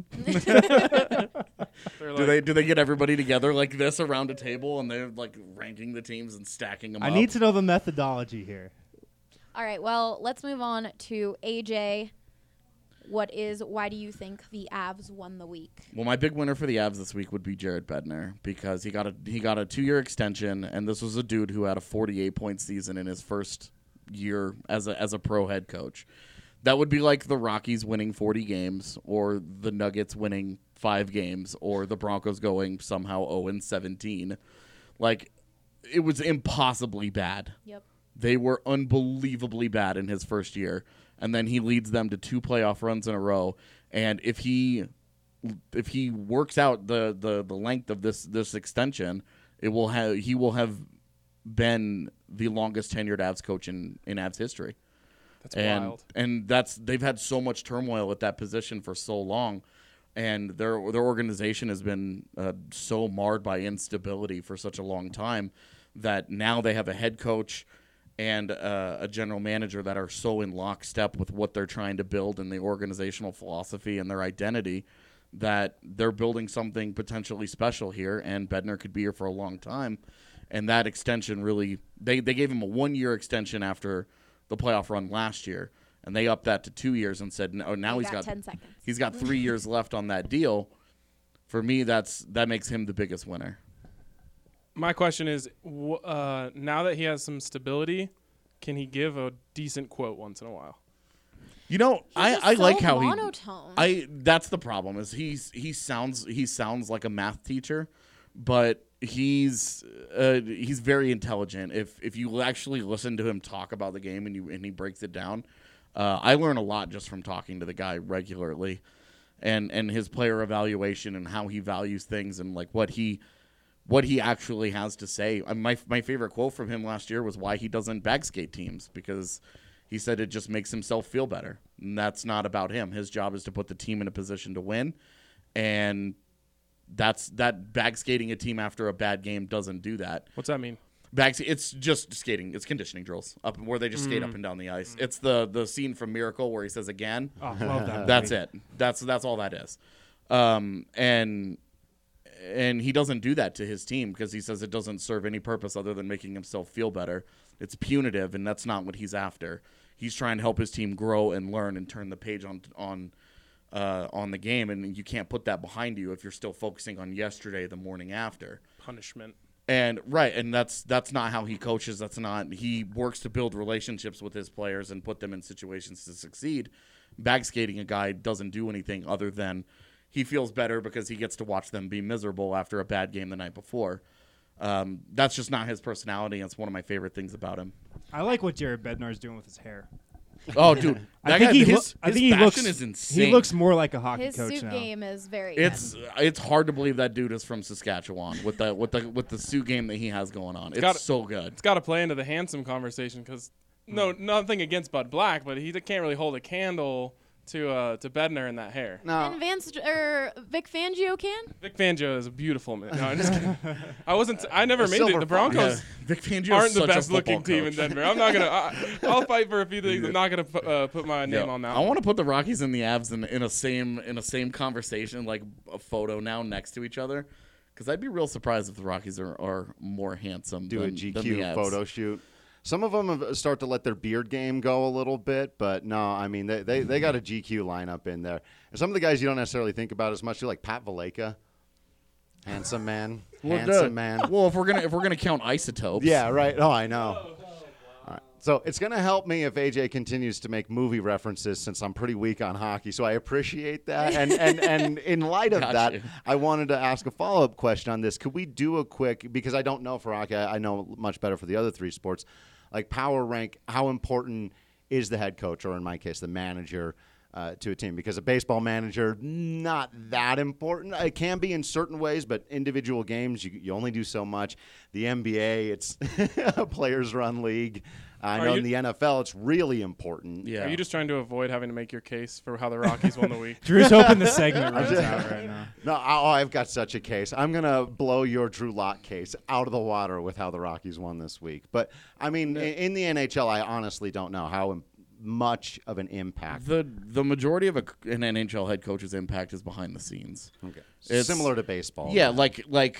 Do they get everybody together like this around a table and they're like ranking the teams and stacking them up? I need to know the methodology here. All right, well, let's move on to AJ. Why do you think the Avs won the week? Well, my big winner for the Avs this week would be Jared Bednar because he got a 2-year extension, and this was a dude who had a 48-point season in his first year as a pro head coach. That would be like the Rockies winning 40 games or the Nuggets winning 5 games or the Broncos going somehow 0-17. Like, it was impossibly bad. Yep. They were unbelievably bad in his first year, and then he leads them to 2 playoff runs in a row. And if he works out the length of this extension, he will have been the longest tenured Avs coach in Avs history. That's wild. And they've had so much turmoil at that position for so long, and their organization has been so marred by instability for such a long time that now they have a head coach and a general manager that are so in lockstep with what they're trying to build and the organizational philosophy and their identity that they're building something potentially special here, and Bednar could be here for a long time. And that extension really, they gave him a 1-year extension after the playoff run last year, and they upped that to 2 years and said, "No, now he's got 10 seconds. He's got 3 years left on that deal." For me, that makes him the biggest winner. My question is, now that he has some stability, can he give a decent quote once in a while? You know, I so like how monotone. That's the problem is he sounds like a math teacher, but he's very intelligent. If you actually listen to him talk about the game and he breaks it down, I learn a lot just from talking to the guy regularly, and his player evaluation and how he values things and like what he actually has to say. My favorite quote from him last year was why he doesn't bag skate teams, because he said it just makes himself feel better. And that's not about him. His job is to put the team in a position to win. And that bag skating a team after a bad game doesn't do that. What's that mean? It's just skating. It's conditioning drills up where they just skate up and down the ice. It's the scene from Miracle where he says again. Oh, love that. That's it. That's all that is. And he doesn't do that to his team because he says it doesn't serve any purpose other than making himself feel better. It's punitive, and that's not what he's after. He's trying to help his team grow and learn and turn the page on the game, and you can't put that behind you if you're still focusing on yesterday, the morning after. Punishment. And that's not how he coaches. He works to build relationships with his players and put them in situations to succeed. Bag skating a guy doesn't do anything other than he feels better because he gets to watch them be miserable after a bad game the night before. That's just not his personality, and it's one of my favorite things about him. I like what Jared Bednar's doing with his hair. Oh, dude. I think his fashion is insane. He looks more like a hockey His coach suit now. game is very It's hard to believe that dude is from Saskatchewan with the suit game that he has going on. It's so good. It's got to play into the handsome conversation because nothing against Bud Black, but he can't really hold a candle to Bednar in that hair. No. And Vic Fangio can? Vic Fangio is a beautiful man. No, I'm just kidding. I never made it. The Broncos Vic Fangio aren't is the such a best looking football team in coach. Denver. I'm not gonna. I'll fight for a few things. I'm not gonna put my name on that. I want to put the Rockies and the Avs in a same conversation, like a photo now next to each other, because I'd be real surprised if the Rockies are more handsome. Do than, a GQ than the Avs. photo shoot. Some of them start to let their beard game go a little bit, but no, I mean, they got a GQ lineup in there. And some of the guys you don't necessarily think about as much, like Pat Valleca. Handsome man. Handsome man. Well, if we're gonna count isotopes. Yeah, right. Oh, I know. All right. So it's going to help me if AJ continues to make movie references since I'm pretty weak on hockey. So I appreciate that. And in light of that, I wanted to ask a follow-up question on this. Could we do a quick, because I don't know for hockey, I know much better for the other three sports, like power rank, how important is the head coach, or in my case, the manager, to a team? Because a baseball manager, not that important. It can be in certain ways, but individual games, you only do so much. The NBA, it's a players-run league. I know in the NFL, it's really important. Yeah. Are you just trying to avoid having to make your case for how the Rockies won the week? Drew's hoping the segment runs out right now. No, I've got such a case. I'm going to blow your Drew Lock case out of the water with how the Rockies won this week. But, I mean, in the NHL, I honestly don't know how much of an impact. The majority of an NHL head coach's impact is behind the scenes. Okay. It's similar to baseball. Yeah, like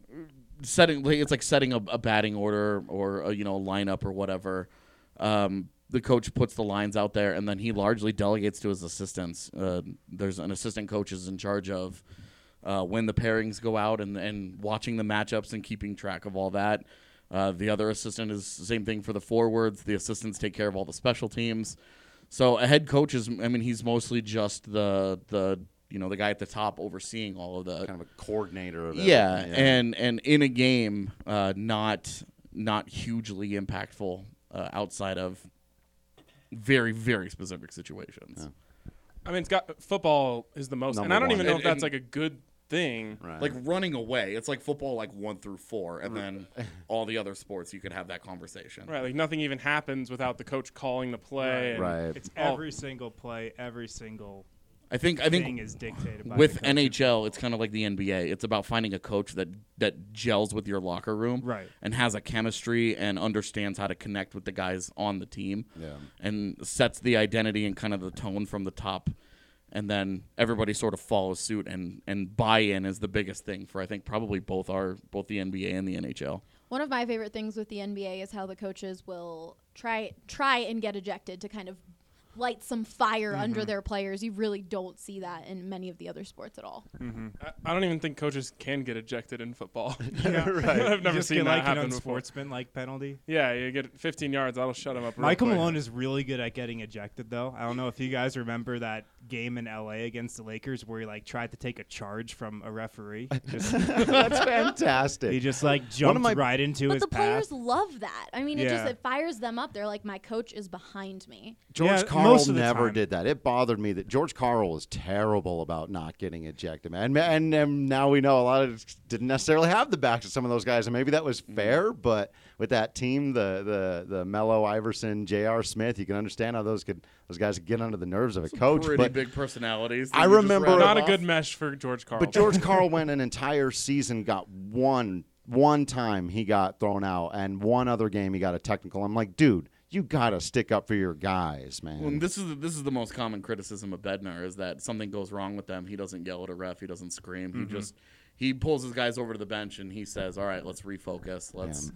it's like setting a batting order or a lineup or whatever. The coach puts the lines out there, and then he largely delegates to his assistants. There's an assistant coach is in charge of when the pairings go out and watching the matchups and keeping track of all that. The other assistant is the same thing for the forwards. The assistants take care of all the special teams. So a head coach he's mostly just the guy at the top overseeing all of the kind of a coordinator of it. Yeah, and in a game, not hugely impactful outside of very, very specific situations. Yeah. I mean, football is the most, and I don't even know if that's like a good thing. Right. Like running away, it's like football, like 1 through 4, and then all the other sports you could have that conversation. Right, like nothing even happens without the coach calling the play. Right. It's every single play, every single. I think thing is dictated by with the coach. NHL, it's kind of like the NBA. It's about finding a coach that gels with your locker room, right, and has a chemistry and understands how to connect with the guys on the team, and sets the identity and kind of the tone from the top, and then everybody sort of follows suit. And buy-in is the biggest thing for I think probably both the NBA and the NHL. One of my favorite things with the NBA is how the coaches will try and get ejected to kind of light some fire under their players. You really don't see that in many of the other sports at all. I don't even think coaches can get ejected in football. Right. I've never Just seen get that like happen an before. unsportsmanlike penalty. Yeah, you get 15 yards. That'll shut him up. real Michael quick. Malone is really good at getting ejected, though. I don't know if you guys remember that game in L.A. against the Lakers where he like tried to take a charge from a referee. That's fantastic. He just like jumped right into But his the path. players love that. I mean, it fires them up. They're like, my coach is behind me. George Yeah, Karl most of the never time. did that. It bothered me that George Karl was terrible about not getting ejected, man. And now we know a lot of didn't necessarily have the backs of some of those guys, and maybe that was fair. But with that team, the Melo, Iverson, J.R. Smith, you can understand how those guys could get under the nerves of a coach. Pretty But big personalities. I remember Not a good mesh for George Karl. But George Karl went an entire season, got one time he got thrown out, and one other game he got a technical. I'm like, dude, you got to stick up for your guys, man. Well, this is the most common criticism of Bednar is that something goes wrong with them. He doesn't yell at a ref. He doesn't scream. He pulls his guys over to the bench and he says, "All right, let's refocus. Let's."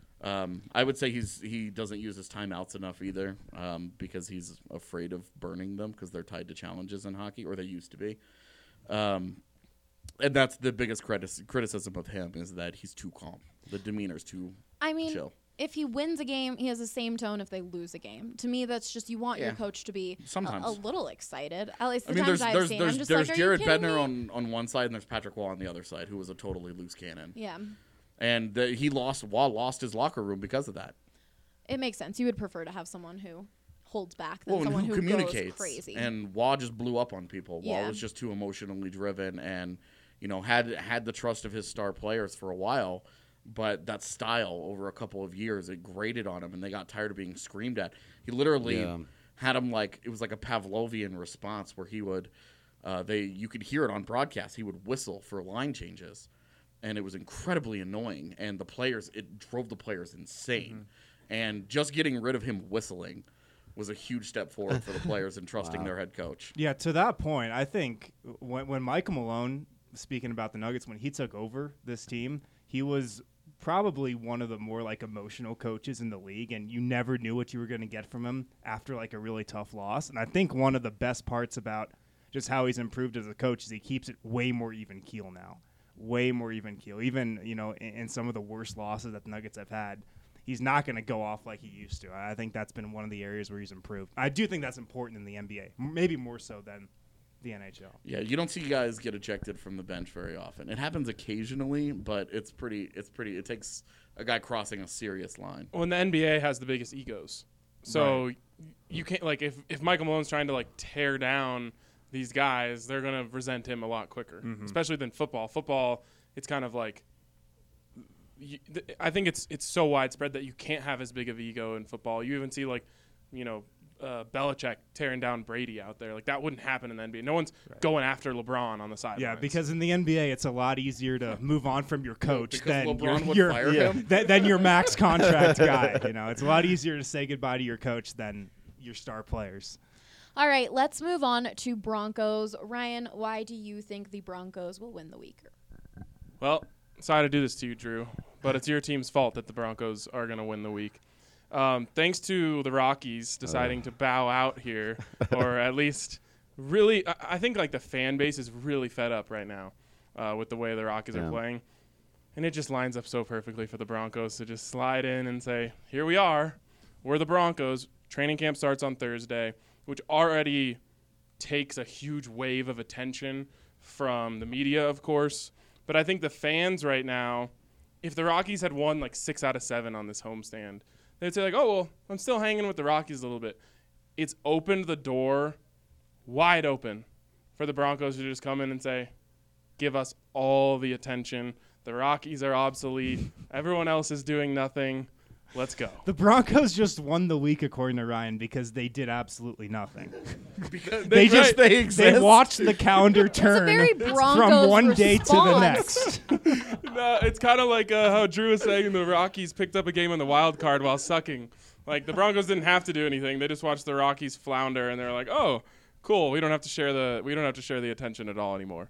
I would say he doesn't use his timeouts enough either because he's afraid of burning them because they're tied to challenges in hockey, or they used to be. And that's the biggest criticism of him is that he's too calm. The demeanor's too chill. If he wins a game, he has the same tone if they lose a game. To me, that's just you want your coach to be a little excited. At least the times I've seen. I'm just there's like, Jared are you kidding Bednar me? on one side and there's Patrick Waugh on the other side, who was a totally loose cannon. Yeah. And Waugh lost his locker room because of that. It makes sense. You would prefer to have someone who holds back than Well, someone who who communicates. goes crazy. And Waugh just blew up on people. Yeah. Waugh was just too emotionally driven and, had the trust of his star players for a while. But that style over a couple of years, it grated on him, and they got tired of being screamed at. He literally had him it was like a Pavlovian response where he would, you could hear it on broadcast. He would whistle for line changes, and it was incredibly annoying. And it drove the players insane. And just getting rid of him whistling was a huge step forward for the players and trusting their head coach. Yeah, to that point, I think when Michael Malone, speaking about the Nuggets, when he took over this team, he was probably one of the more emotional coaches in the league, and you never knew what you were going to get from him after a really tough loss. And I think one of the best parts about just how he's improved as a coach is he keeps it way more even keel now. Way more even keel. Even, in some of the worst losses that the Nuggets have had, he's not going to go off like he used to. I think that's been one of the areas where he's improved. I do think that's important in the NBA, maybe more so than the NHL. Yeah, you don't see guys get ejected from the bench very often. It happens occasionally, but it takes a guy crossing a serious line. When the NBA has the biggest egos. So you can't if Michael Malone's trying to tear down these guys, they're going to resent him a lot quicker, especially than football. Football, it's kind of I think it's so widespread that you can't have as big of ego in football. You even see Belichick tearing down Brady out there. That wouldn't happen in the NBA. No one's going after LeBron on the sidelines. Yeah, because in the NBA, it's a lot easier to move on from your coach than LeBron would your fire him? than your max contract guy. It's a lot easier to say goodbye to your coach than your star players. All right, let's move on to Broncos. Ryan, why do you think the Broncos will win the week? Well, sorry to do this to you, Drew, but it's your team's fault that the Broncos are going to win the week. Thanks to the Rockies deciding to bow out here, or at least really, I think the fan base is really fed up right now with the way the Rockies are playing. And it just lines up so perfectly for the Broncos to just slide in and say, here we are. We're the Broncos. Training camp starts on Thursday, which already takes a huge wave of attention from the media, of course. But I think the fans right now, if the Rockies had won 6 out of 7 on this homestand, they'd say oh, well, I'm still hanging with the Rockies a little bit. It's opened the door wide open for the Broncos to just come in and say, give us all the attention. The Rockies are obsolete. Everyone else is doing nothing. Let's go. The Broncos just won the week, according to Ryan, because they did absolutely nothing. Because they exist. They watched the calendar turn very from Broncos one day to the response. next. No, it's kind of like how Drew was saying the Rockies picked up a game on the wild card while sucking. The Broncos didn't have to do anything. They just watched the Rockies flounder, and they're like, "Oh, cool. We don't have to share the attention at all anymore."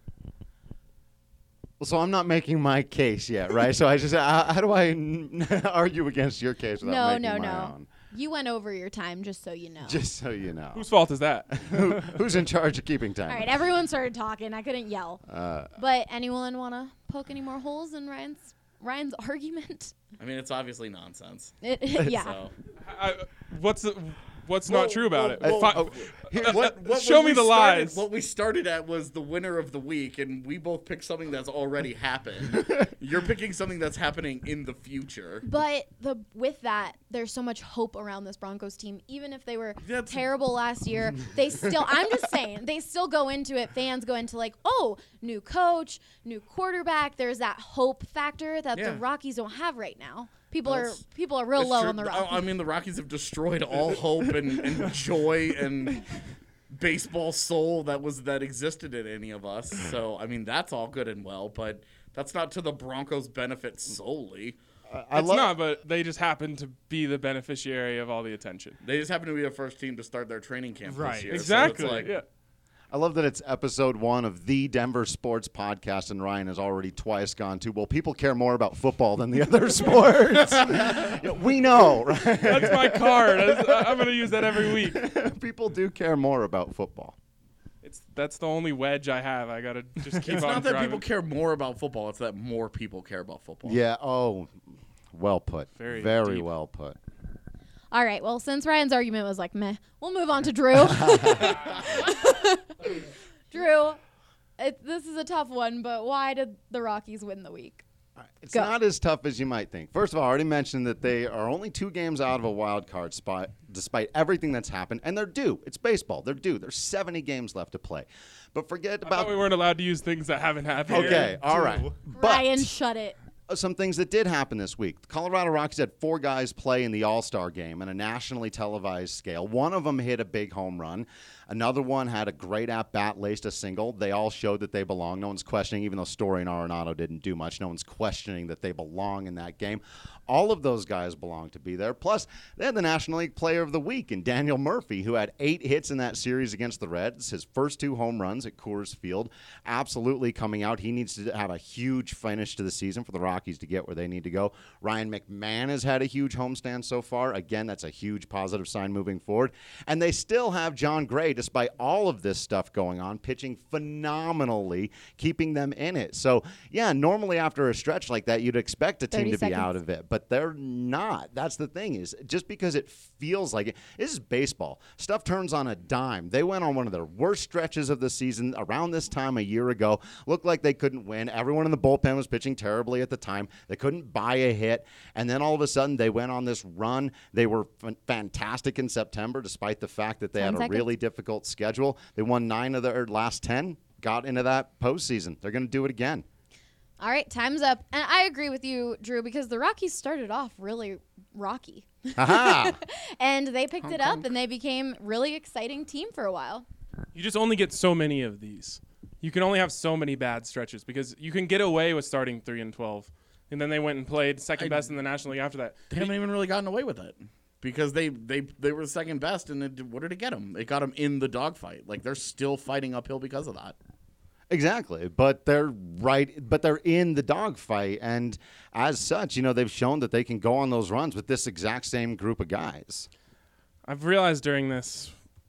So I'm not making my case yet, right? So I just how do I argue against your case without making my own? You went over your time, just so you know. Just so you know. Whose fault is that? Who's in charge of keeping time? All right, everyone started talking. I couldn't yell. But anyone want to poke any more holes in Ryan's argument? I mean, it's obviously nonsense. Yeah. So. What's not true about it? Show me the lies. What we started at was the winner of the week, and we both picked something that's already happened. You're picking something that's happening in the future. But with that, there's so much hope around this Broncos team. Even if they were terrible last year, they still, I'm just saying, they still go into it. Fans go into like, oh, new coach, new quarterback. There's that hope factor that the Rockies don't have right now. People are real low on the Rockies. I mean, the Rockies have destroyed all hope and joy and baseball soul that existed in any of us. So, I mean, that's all good and well, but that's not to the Broncos' benefit solely. It's not, but they just happen to be the beneficiary of all the attention. They just happen to be the first team to start their training camp this year. Exactly. So it's like, I love that it's episode 1 of the Denver Sports Podcast, and Ryan has already twice gone to, well, people care more about football than the other sports. We know, right? That's my card. I'm going to use that every week. People do care more about football. That's the only wedge I have. I got to just keep It's on not that driving. people care more about football. It's that more people care about football. Yeah, well put. Very deep. well put. All right, well, since Ryan's argument was like, meh, we'll move on to Drew. Drew, this is a tough one, but why did the Rockies win the week? It's not as tough as you might think. First of all, I already mentioned that they are only 2 games out of a wild card spot, despite everything that's happened, and they're due. It's baseball. They're due. There's 70 games left to play. But forget about... I thought we weren't allowed to use things that haven't happened. Okay, all right. Ryan, shut it. Some things that did happen this week. The Colorado Rockies had 4 guys play in the All-Star game on a nationally televised scale. One of them hit a big home run. Another one had a great at-bat, laced a single. They all showed that they belong. No one's questioning, even though Story and Arenado didn't do much, no one's questioning that they belong in that game. All of those guys belong to be there. Plus, they had the National League Player of the Week in Daniel Murphy, who had 8 hits in that series against the Reds, his first 2 home runs at Coors Field. Absolutely coming out. He needs to have a huge finish to the season for the Rockies to get where they need to go. Ryan McMahon has had a huge homestand so far. Again, that's a huge positive sign moving forward. And they still have John Gray, despite all of this stuff going on, pitching phenomenally, keeping them in it. So, yeah, normally after a stretch like that, you'd expect a team to be out of it. But they're not. That's the thing, is just because it feels like it. This is baseball. Stuff turns on a dime. They went on one of their worst stretches of the season around this time a year ago. Looked like they couldn't win. Everyone in the bullpen was pitching terribly at the time. They couldn't buy a hit. And then all of a sudden, they went on this run. They were fantastic in September, despite the fact that they had a really difficult schedule. They won 9 of their last 10, got into that postseason. They're going to do it again. All right, time's up. And I agree with you, Drew, because the Rockies started off really rocky. And they picked it up, and they became really exciting team for a while. You just only get so many of these. You can only have so many bad stretches because you can get away with starting 3-12. And then they went and played second best in the National League after that. They haven't even really gotten away with it because they were second best, and what did it get them? It got them in the dogfight. Like, they're still fighting uphill because of that. Exactly, but they're in the dogfight, and as such, they've shown that they can go on those runs with this exact same group of guys. I've realized during this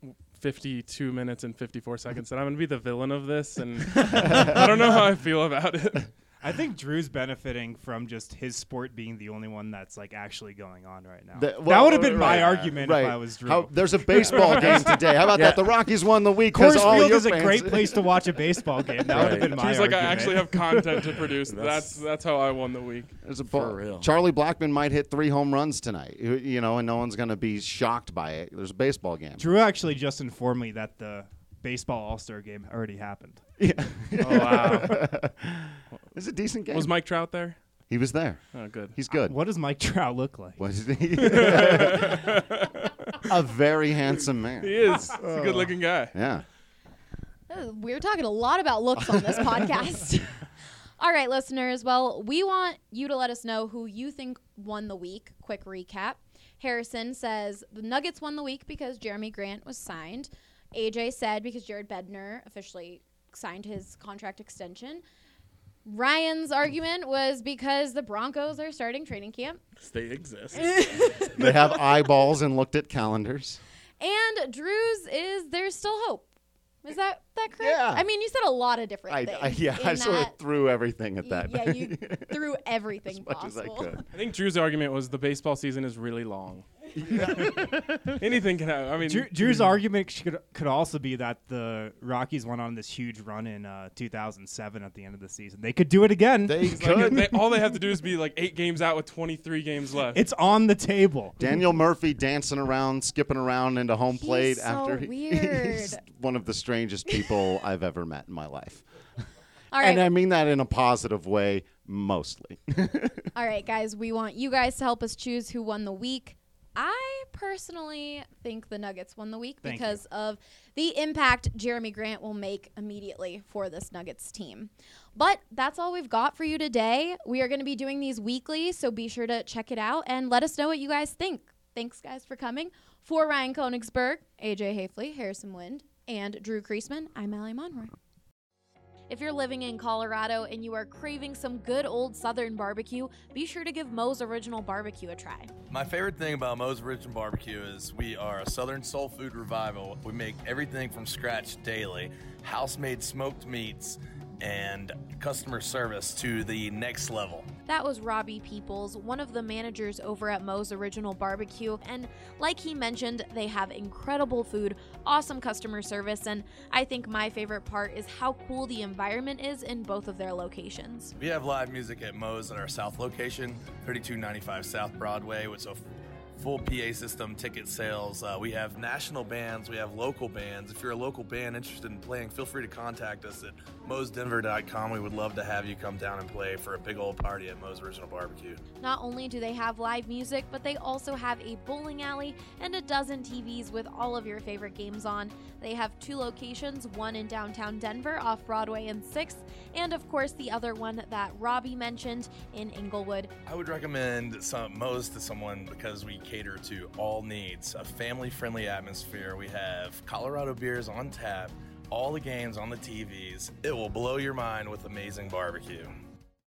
52 minutes and 54 seconds that I'm going to be the villain of this, and I don't know how I feel about it. I think Drew's benefiting from just his sport being the only one that's like actually going on right now. That would have been my argument if I was Drew. There's a baseball game today. How about that? The Rockies won the week. Coors Field is a great place to watch a baseball game. That would have been my Drew's argument. I actually have content to produce. That's how I won the week. For real. Charlie Blackmon might hit 3 home runs tonight, and no one's going to be shocked by it. There's a baseball game. Drew actually just informed me that the baseball All-Star game already happened. Yeah. Oh, wow. It's a decent game. Was Mike Trout there? He was there. Oh, good. He's good. What does Mike Trout look like? Was he? A very handsome man. He is. He's a good-looking guy. Yeah. We're talking a lot about looks on this podcast. All right, listeners. Well, we want you to let us know who you think won the week. Quick recap. Harrison says the Nuggets won the week because Jeremy Grant was signed. AJ said because Jared Bednar officially signed his contract extension. Ryan's argument was because the Broncos are starting training camp. They exist. They have eyeballs and looked at calendars. And Drew's is there's still hope. Is that correct? Yeah. I mean, you said a lot of different things. I sort of threw everything at that. Yeah, you threw everything as much possible. as I could. I think Drew's argument was the baseball season is really long. Anything can happen. I mean, Drew's argument could also be that the Rockies went on this huge run in 2007 at the end of the season. They could do it again. They could. All they have to do is be like 8 games out with 23 games left. It's on the table. Daniel Murphy dancing around, skipping around into home plate after weird. He's one of the strangest people I've ever met in my life. All right. And I mean that in a positive way, mostly. All right, guys, we want you guys to help us choose who won the week. I personally think the Nuggets won the week because of the impact Jeremy Grant will make immediately for this Nuggets team. But that's all we've got for you today. We are going to be doing these weekly, so be sure to check it out and let us know what you guys think. Thanks, guys, for coming. For Ryan Koenigsberg, AJ Hafley, Harrison Wind, and Drew Kreisman, I'm Allie Monroy. If you're living in Colorado and you are craving some good old Southern barbecue, be sure to give Moe's Original Barbecue a try. My favorite thing about Moe's Original Barbecue is we are a Southern soul food revival. We make everything from scratch daily, house-made smoked meats, and customer service to the next level. That was Robbie Peoples, one of the managers over at Moe's Original Barbecue, and like he mentioned, they have incredible food, awesome customer service, and I think my favorite part is how cool the environment is in both of their locations. We have live music at Moe's at our South location, 3295 South Broadway, with a full PA system, ticket sales. We have national bands, we have local bands. If you're a local band interested in playing, feel free to contact us at moesdenver.com. We would love to have you come down and play for a big old party at Moe's Original Barbecue. Not only do they have live music, but they also have a bowling alley and a dozen TVs with all of your favorite games on. They have 2 locations, one in downtown Denver off Broadway and 6th, and of course the other one that Robbie mentioned in Inglewood. I would recommend Moe's to someone because we cater to all needs, a family-friendly atmosphere. We have Colorado beers on tap, all the games on the TVs. It will blow your mind with amazing barbecue.